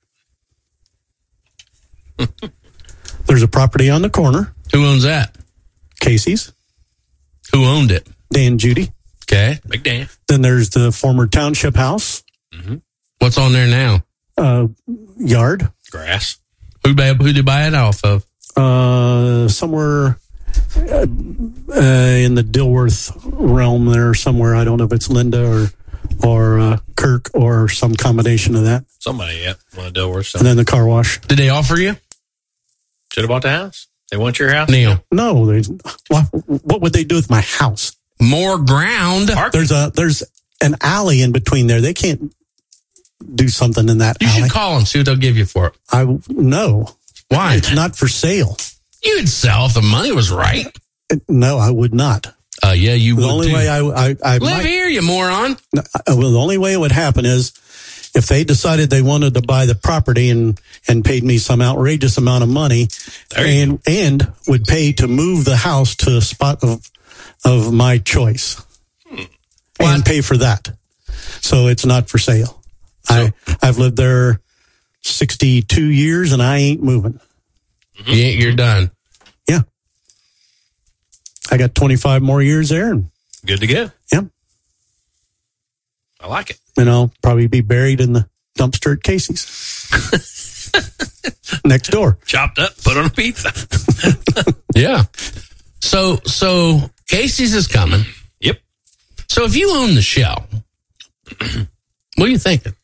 S4: There's a property on the corner.
S2: Who owns that?
S4: Casey's.
S2: Who owned it?
S4: Dan Judy.
S2: Okay.
S3: Big Dan.
S4: Then there's the former township house.
S2: What's on there now?
S4: Yard.
S3: Grass.
S2: Who'd they buy it off of?
S4: Somewhere in the Dilworth realm there somewhere. I don't know if it's Linda or Kirk or some combination of that.
S3: Somebody, yeah. One of Dilworth.
S4: And then the car wash.
S2: Did they offer you?
S3: Should have bought the house. They want your house?
S2: Neil.
S4: No. What would they do with my house?
S2: More ground.
S4: There's an alley in between there. They can't do something in that alley.
S2: You should call them, see what they'll give you for it.
S4: No.
S2: Why?
S4: It's not for sale.
S2: You would sell if the money was right.
S4: No, I would not.
S2: Yeah, you would.
S4: The only way I
S2: live here, you moron.
S4: Well, the only way it would happen is if they decided they wanted to buy the property and paid me some outrageous amount of money and would pay to move the house to a spot of my choice and pay for that. So it's not for sale. I've lived there 62 years and I ain't moving.
S2: You're done.
S4: I got 25 more years there. And,
S3: good to go.
S4: Yeah.
S3: I like it.
S4: And I'll probably be buried in the dumpster at Casey's. Next door.
S3: Chopped up, put on a pizza.
S2: Yeah. So Casey's is coming.
S3: Yep.
S2: So if you own the Shell, what are you thinking?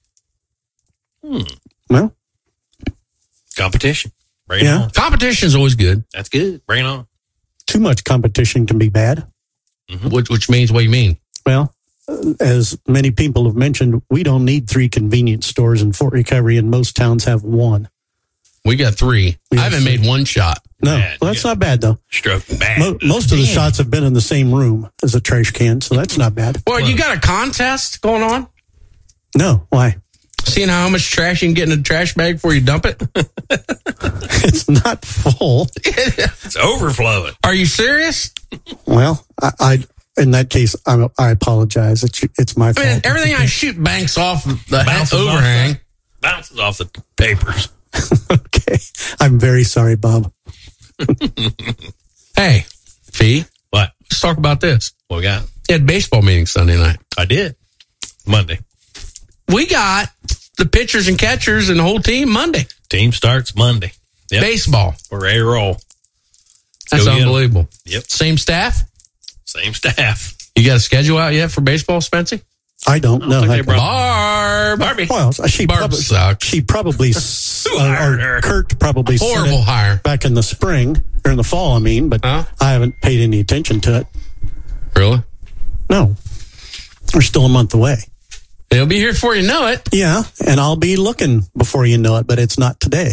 S4: Well,
S3: competition. Bring it on.
S2: Competition is always good.
S3: That's good. Bring it on.
S4: Too much competition can be bad.
S2: Mm-hmm. Which means, what do you mean?
S4: Well, as many people have mentioned, we don't need 3 convenience stores in Fort Recovery, and most towns have 1.
S2: We got 3. I haven't made one shot.
S4: No, well, that's not bad, though.
S3: Stroke bad.
S4: Most of the shots have been in the same room as a trash can, so that's not bad.
S2: Well, you got a contest going on?
S4: No, why?
S2: Seeing how much trash you can get in a trash bag before you dump it?
S4: It's not full.
S3: It's overflowing.
S2: Are you serious?
S4: Well, I in that case, I apologize. It's my fault.
S2: I mean, everything I shoot banks off the house overhang.
S3: Bounces off the papers.
S4: Okay. I'm very sorry, Bob.
S2: Hey, Fee.
S3: What?
S2: Let's talk about this.
S3: What we got?
S2: You had baseball meeting Sunday night.
S3: I did. Monday.
S2: We got the pitchers and catchers and the whole team Monday.
S3: Team starts Monday. Yep.
S2: Baseball.
S3: We're ready to roll.
S2: That's unbelievable.
S3: Yep.
S2: Same staff?
S3: Same staff.
S2: You got a schedule out yet for baseball, Spency?
S4: I don't know.
S2: Barbie.
S4: Well, she probably or Kurt probably
S2: horrible hire
S4: back in the spring or in the fall. I mean, but I haven't paid any attention to it.
S2: Really?
S4: No, we're still a month away.
S2: They'll be here before you know it.
S4: Yeah, and I'll be looking before you know it, but it's not today.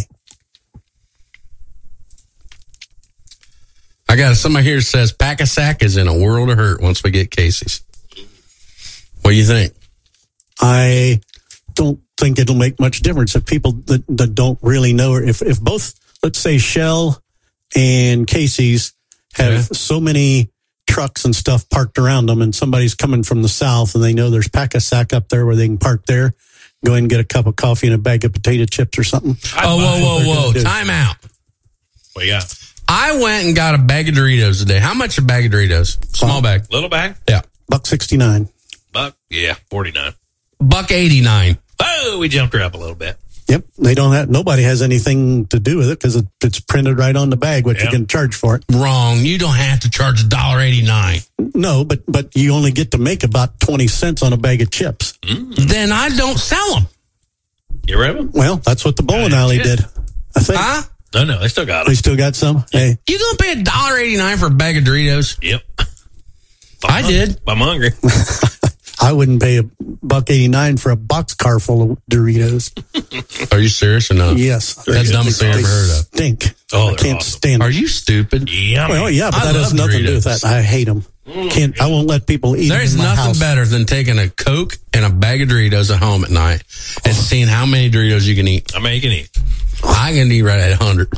S2: I got somebody here that says Pack-a-Sack is in a world of hurt once we get Casey's. What do you think?
S4: I don't think it'll make much difference if people that don't really know, if both, let's say Shell and Casey's have so many trucks and stuff parked around them, and somebody's coming from the south and they know there's Pack-a-Sack up there where they can park there, go ahead and get a cup of coffee and a bag of potato chips or something.
S2: Whoa. Time out.
S3: What you got?
S2: I went and got a bag of Doritos today. How much a bag of Doritos? Small bag.
S3: Little bag?
S2: Yeah.
S4: $1.69.
S3: Yeah, 49.
S2: $1.89.
S3: Oh, we jumped her up a little bit.
S4: Yep. Nobody has anything to do with it because it's printed right on the bag what you can charge for it.
S2: Wrong. You don't have to charge $1.89.
S4: No, but you only get to make about 20 cents on a bag of chips.
S2: Then I don't sell them.
S3: You ready?
S4: Well, that's what the bowling alley did, I think.
S2: Huh?
S3: No, they still got them.
S4: They still got some? Hey.
S2: You gonna pay $1.89 for a bag of Doritos?
S3: Yep.
S2: I did.
S3: I'm hungry.
S4: I wouldn't pay $1.89 for a boxcar full of Doritos.
S2: Are you serious or not?
S4: Yes.
S2: That's the dumbest thing I've ever heard of.
S4: Stink.
S3: Oh,
S4: I can't stand
S2: Are
S4: them.
S2: you stupid?
S3: Yeah.
S4: Well, yeah, but that has nothing to do with that. I hate them. I won't let people eat them
S2: There's
S4: in my
S2: nothing
S4: house.
S2: better than taking a Coke and a bag of Doritos at home at night and seeing how many Doritos you can eat.
S3: I mean, you can eat.
S2: I can eat right at 100.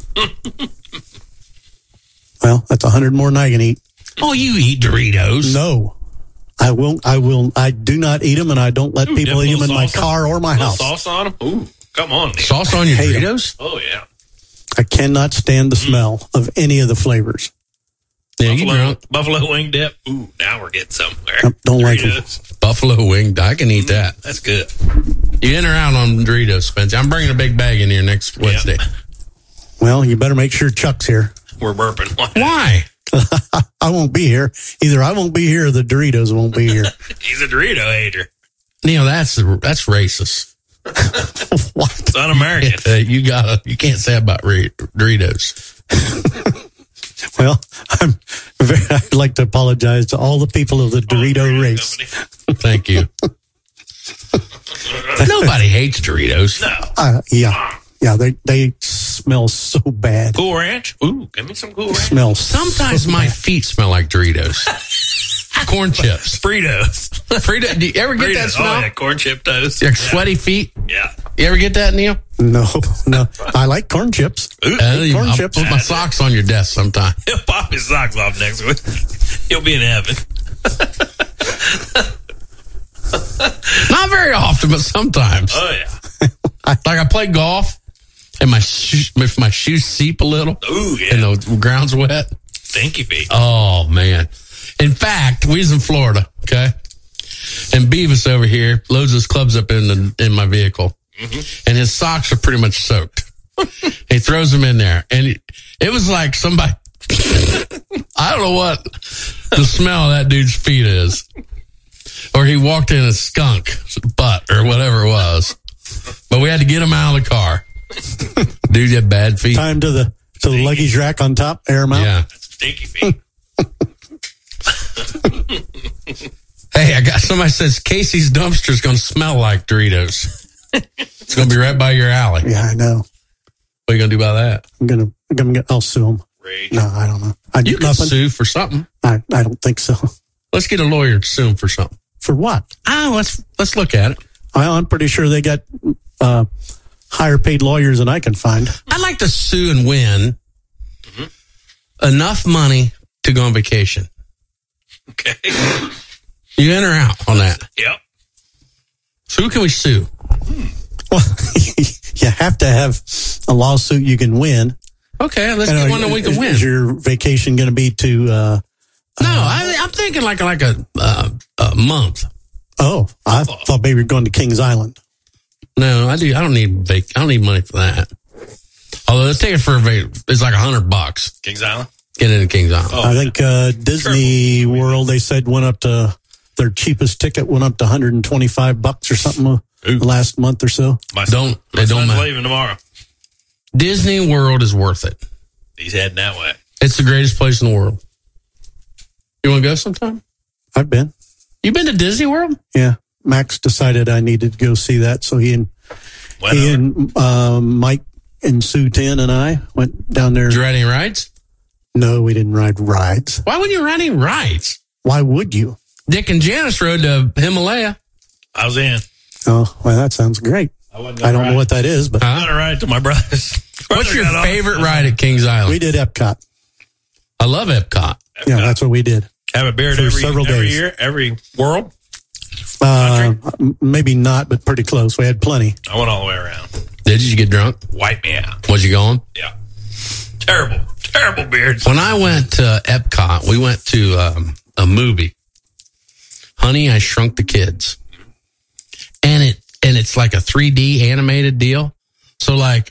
S4: Well, that's 100 more than I can eat.
S2: Oh, you eat Doritos?
S4: No. I won't. I do not eat them, and I don't let people eat them in my car or my house.
S3: Sauce on them? Ooh, come on. Neil.
S2: Sauce on your
S4: Hate 'em.
S2: Doritos?
S3: Oh, yeah.
S4: I cannot stand the smell of any of the flavors.
S2: Yeah, you drunk.
S3: Buffalo wing dip. Ooh, now we're getting somewhere.
S4: Don't like them.
S2: Buffalo wing. I can eat that.
S3: That's good.
S2: You in or out on Doritos, Spencer? I'm bringing a big bag in here next Wednesday.
S4: Well, you better make sure Chuck's here.
S3: We're burping.
S2: Why?
S4: I won't be here. Either I won't be here or the Doritos won't be here.
S3: He's a Dorito hater.
S2: Neil, that's racist.
S4: What?
S3: It's un-American.
S2: You can't say about Doritos.
S4: Well, I'd like to apologize to all the people of the Dorito race.
S2: Thank you. Nobody hates Doritos.
S3: No.
S4: Yeah, they smell so bad.
S3: Cool Ranch? Ooh, give me some Cool Ranch.
S4: Smells.
S2: Sometimes my feet smell like Doritos. Corn chips.
S3: Fritos.
S2: Do you ever get that smell?
S3: Oh, yeah, corn chip toast.
S2: Like sweaty feet?
S3: Yeah.
S2: You ever get that, Neil?
S4: No. I like corn chips.
S2: I'll
S4: chips.
S2: put my socks on your desk sometime.
S3: He'll pop his socks off next week. He'll be in heaven.
S2: Not very often, but sometimes.
S3: Oh, yeah.
S2: Like I play golf and my shoes seep a little.
S3: Ooh, yeah.
S2: And the ground's wet.
S3: Stinky feet.
S2: Oh, man. In fact, we was in Florida, okay? And Beavis over here loads his clubs up in my vehicle. Mm-hmm. And his socks are pretty much soaked. He throws them in there. And it was like somebody, I don't know what the smell of that dude's feet is. Or he walked in a skunk butt or whatever it was. But we had to get him out of the car. Dude had bad feet.
S4: Time to the luggage rack on top, air them out.
S2: Yeah.
S3: That's stinky feet.
S2: Hey, I got somebody says Casey's dumpster is going to smell like Doritos. It's going to be right by your alley.
S4: Yeah, I know.
S2: What are you going to do about that?
S4: I'll sue him.
S3: Rage.
S4: No, I don't know.
S2: You can sue for something.
S4: I don't think so.
S2: Let's get a lawyer and sue him for something.
S4: For what?
S2: Let's look at it.
S4: I'm pretty sure they got higher paid lawyers than I can find.
S2: I'd like to sue and win enough money to go on vacation.
S3: Okay.
S2: You in or out on that?
S3: Yep.
S2: So who can we sue?
S4: Well, you have to have a lawsuit you can win.
S2: Okay, let's get one that we can win.
S4: Is your vacation going to be to?
S2: No, I'm thinking like a month.
S4: Oh, I thought maybe you're going to Kings Island.
S2: No, I do. I don't need money for that. Although let's take it for it's like $100.
S3: Kings Island.
S2: Get into Kings Island.
S4: I think Disney World, they said went up to their cheapest ticket went up to $125 or something last month or so.
S3: My son's leaving tomorrow.
S2: Disney World is worth it.
S3: He's heading that way.
S2: It's the greatest place in the world. You want to go sometime?
S4: I've been.
S2: You been to Disney World?
S4: Yeah. Max decided I needed to go see that, so he and Mike and Sue Tin and I went down there.
S2: Did you ride any rides?
S4: No, we didn't ride rides.
S2: Why wouldn't you ride any rides?
S4: Why would you?
S2: Dick and Janice rode to Himalaya.
S3: I was in.
S4: Oh, well, that sounds great. I don't know what that is, but
S3: I'm going to ride to my brother's.
S2: What's your favorite ride at Kings Island?
S4: We did Epcot.
S2: I love Epcot.
S4: Yeah, that's what we did.
S3: Have a beard every year, every world?
S4: Maybe not, but pretty close. We had plenty.
S3: I went all the way around.
S2: Did you get drunk?
S3: Wipe me out.
S2: Was you going?
S3: Yeah. Terrible beards.
S2: When I went to Epcot, we went to a movie, Honey, I Shrunk the Kids. And it's like a 3D animated deal. So like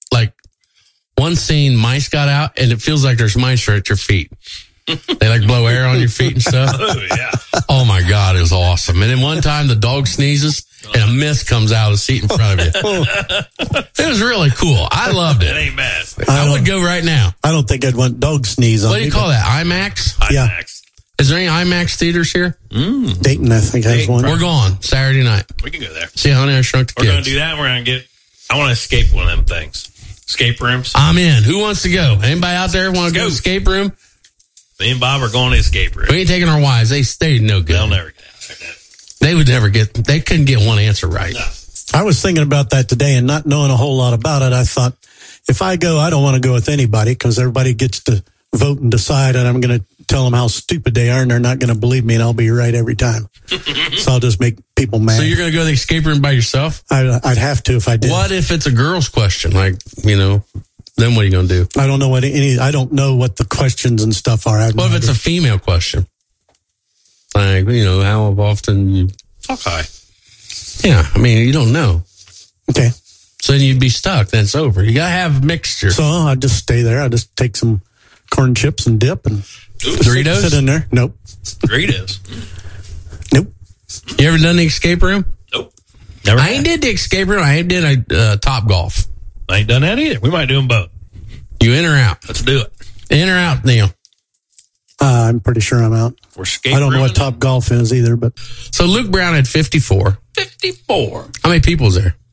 S2: one scene, mice got out, and it feels like there's mice right at your feet. They like blow air on your feet and stuff.
S3: Oh, yeah.
S2: Oh my God, it was awesome. And then one time the dog sneezes and a mist comes out of the seat in front of you. It was really cool. I loved it.
S3: It ain't bad.
S2: I would go right now.
S4: I don't think I'd want dog sneeze on me.
S2: What do you call that? IMAX?
S4: Yeah.
S3: IMAX.
S2: Is there any IMAX theaters here?
S4: Dayton, I think, has one.
S2: We're going Saturday night.
S3: We can go there.
S2: See Honey, I Shrunk the Kids.
S3: We're going to do that. We're going to I want to escape one of them things. Escape rooms.
S2: I'm in. Who wants to go? Anybody out there want to go escape room?
S3: Me and Bob are going to escape room.
S2: We ain't taking our wives. They no good.
S3: They'll never get out.
S2: They couldn't get one answer right.
S3: No.
S4: I was thinking about that today, and not knowing a whole lot about it, I thought, if I go, I don't want to go with anybody because everybody gets to vote and decide, and I'm going to tell them how stupid they are, and they're not going to believe me, and I'll be right every time. So I'll just make people mad.
S2: So you're going to go to the escape room by yourself?
S4: I'd have to if I did.
S2: What if it's a girl's question? Like, then what are you going to do?
S4: I don't know I don't know what the questions and stuff are.
S2: What if it's a female question? Like, how often you
S3: fuck high?
S2: Yeah, you don't know.
S4: Okay.
S2: So then you'd be stuck. Then it's over. You got to have a mixture.
S4: So I'll just stay there. I'll just take some corn chips and dip and
S2: Doritos?
S4: Sit in there. Nope.
S3: Doritos?
S4: Nope.
S2: You ever done the escape room?
S3: Nope. Never.
S2: I ain't did the escape room. I ain't did a Top Golf.
S3: I ain't done that either. We might do them both.
S2: You in or out?
S3: Let's do it.
S2: In or out, Neil?
S4: I'm pretty sure I'm out. I don't know what Top Golf is either, but.
S2: So Luke Brown had 54.
S3: 54.
S2: How many people is there?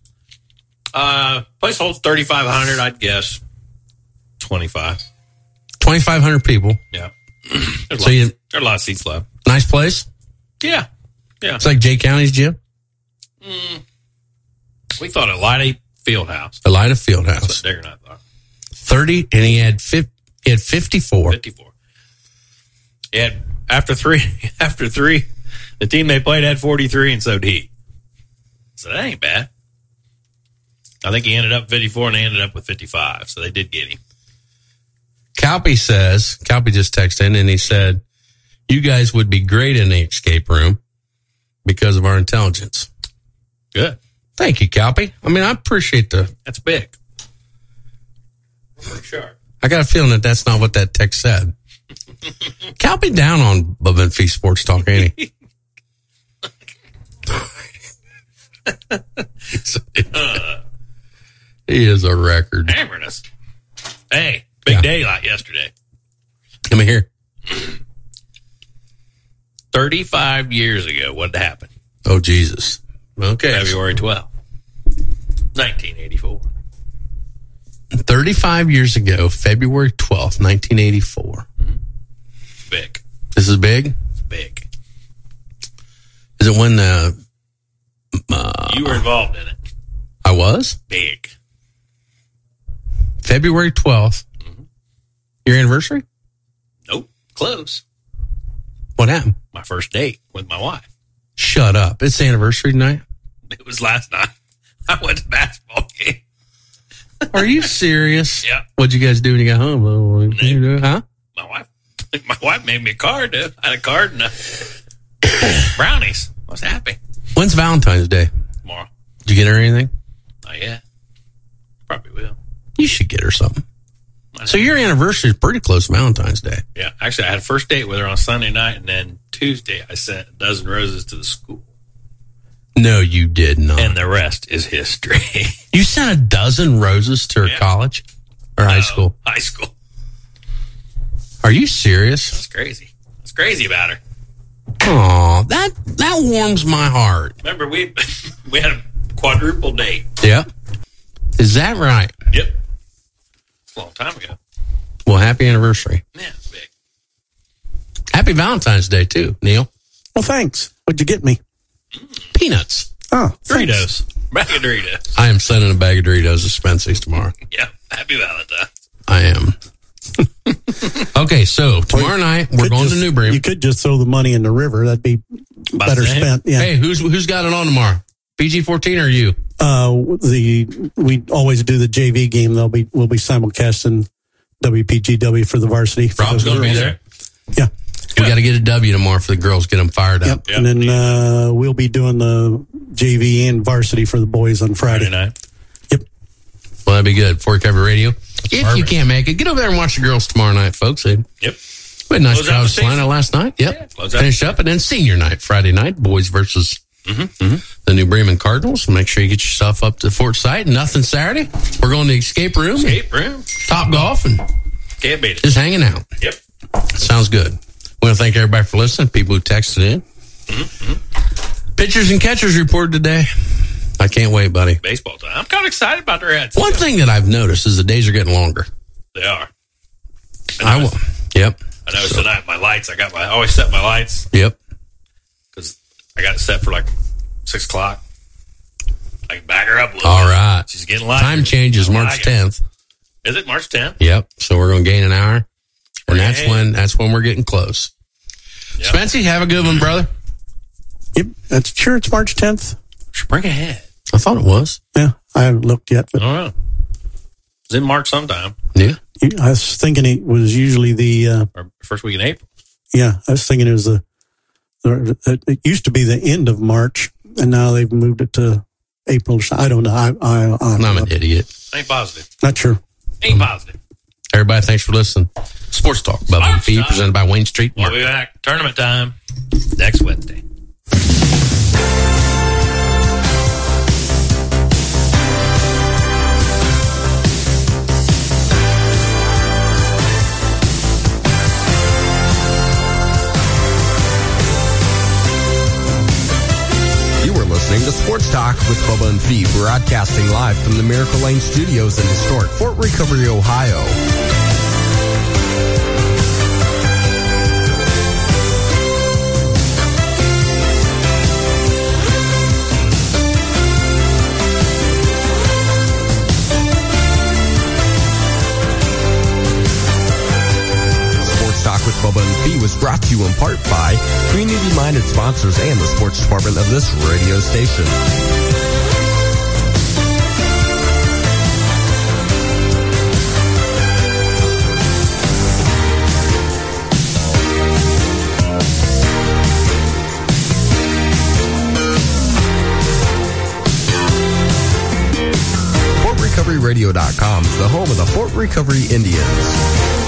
S3: Place holds 3,500, I'd guess. 25.
S2: 2,500 people.
S3: Yeah. There are a lot of seats left.
S2: Nice place?
S3: Yeah. Yeah.
S2: It's like Jay County's gym?
S3: We thought Elida Fieldhouse.
S2: Elida Fieldhouse.
S3: That's what Digger and I thought.
S2: 30, and he had 54.
S3: 54. He had, after three, the team they played had 43, and so did he. So that ain't bad. I think he ended up 54, and they ended up with 55, so they did get him.
S2: Calpy just texted in and he said, you guys would be great in the escape room because of our intelligence.
S3: Good.
S2: Thank you, Calpy. I mean, I appreciate
S3: That's big. For sure.
S2: I got a feeling that that's not what that text said. Calpy down on Bubba and Fee Sports Talk, ain't he? He is a record.
S3: Hammering us. Hey, big day like yesterday.
S2: Come here.
S3: 35 years ago, what happened?
S2: Oh, Jesus. Okay.
S3: February 12th, 1984.
S2: 35 years ago, February 12th, 1984.
S3: Big.
S2: This is big?
S3: It's big.
S2: Is it when
S3: you were involved in it?
S2: I was?
S3: Big.
S2: February 12th. Mm-hmm. Your anniversary?
S3: Nope. Close.
S2: What happened?
S3: My first date with my wife.
S2: Shut up. It's anniversary night?
S3: It was last night. I went to basketball game.
S2: Are you serious?
S3: Yeah.
S2: What'd you guys do when you got home? Huh?
S3: My wife made me a card, dude. I had a card and brownies. I was happy.
S2: When's Valentine's Day?
S3: Tomorrow.
S2: Did you get her anything?
S3: Not yet. Probably will.
S2: You should get her something. So your anniversary is pretty close to Valentine's Day.
S3: Yeah. Actually, I had a first date with her on Sunday night, and then Tuesday I sent a dozen roses to the school.
S2: No, you did not.
S3: And the rest is history.
S2: You sent a dozen roses to her college or high school?
S3: High school.
S2: Are you serious?
S3: That's crazy. That's crazy about her.
S2: Oh, that warms my heart.
S3: Remember, we had a quadruple date.
S2: Yeah. Is that right?
S3: Yep. It's a long time ago.
S2: Well, happy anniversary.
S3: Yeah, it's big.
S2: Happy Valentine's Day, too, Neil.
S4: Well, thanks. What'd you get me?
S2: Peanuts.
S4: Oh,
S3: Doritos. Bag of Doritos.
S2: I am sending a bag of Doritos to Spency's tomorrow.
S3: Yeah. Happy Valentine's.
S2: I am. Okay, so tomorrow night we're going to New Bremen.
S4: You could just throw the money in the river. That'd be better spent. Yeah.
S2: Hey, who's got it on tomorrow? PG-14 or you?
S4: We always do the JV game. We'll be simulcasting WPGW for the varsity.
S2: Rob's going to be there.
S4: Yeah.
S2: We got to get a W tomorrow for the girls, get them fired up.
S4: Yep. And then we'll be doing the JV and varsity for the boys on Friday
S3: night.
S4: Yep.
S2: Well, that'd be good. Fort Recovery Radio. If you can't make it, get over there and watch the girls tomorrow night, folks.
S3: Yep.
S2: We had a nice crowd of Salina last night. Yep. Yeah, finished up, and then senior night, Friday night, boys versus the New Bremen Cardinals. Make sure you get yourself up to the Fort site. Nothing Saturday. We're going to the escape room. Top golf and
S3: can't beat it.
S2: Just hanging out.
S3: Yep.
S2: Sounds good. We want to thank everybody for listening. People who texted in. Pitchers and catchers reported today. I can't wait, buddy.
S3: Baseball time. I'm kind of excited about their ads.
S2: One thing that I've noticed is the days are getting longer.
S3: They are.
S2: Yep.
S3: I noticed tonight my lights. I always set my lights.
S2: Yep.
S3: Because I got it set for like 6 o'clock. I can back her up a little.
S2: All right.
S3: She's getting lighter.
S2: Time change is March 10th.
S3: Is it March 10th?
S2: Yep. So we're going to gain an hour, and that's when we're getting close. Yep. Spency, have a good one, brother.
S4: Yep. That's sure. It's March 10th.
S3: Spring ahead.
S2: I thought it was.
S4: Yeah. I haven't looked yet, but
S3: I don't know. It's in March sometime.
S2: Yeah.
S4: I was thinking it was usually the
S3: or first week in April.
S4: Yeah, I was thinking it was it used to be the end of March, and now they've moved it to April. I don't know.
S2: I'm an idiot.
S3: Ain't positive.
S4: Not sure.
S3: Ain't positive.
S2: Everybody, thanks for listening. Sports Talk, Bubba and Fee, presented by Wayne Street Market.
S3: We'll be back. Tournament time next Wednesday.
S13: Listening to Sports Talk with Bubba and Fee, broadcasting live from the Miracle Lane Studios in historic Fort Recovery, Ohio. Talk with Bubba and Fee was brought to you in part by community-minded sponsors and the sports department of this radio station. FortRecoveryRadio.com is the home of the Fort Recovery Indians.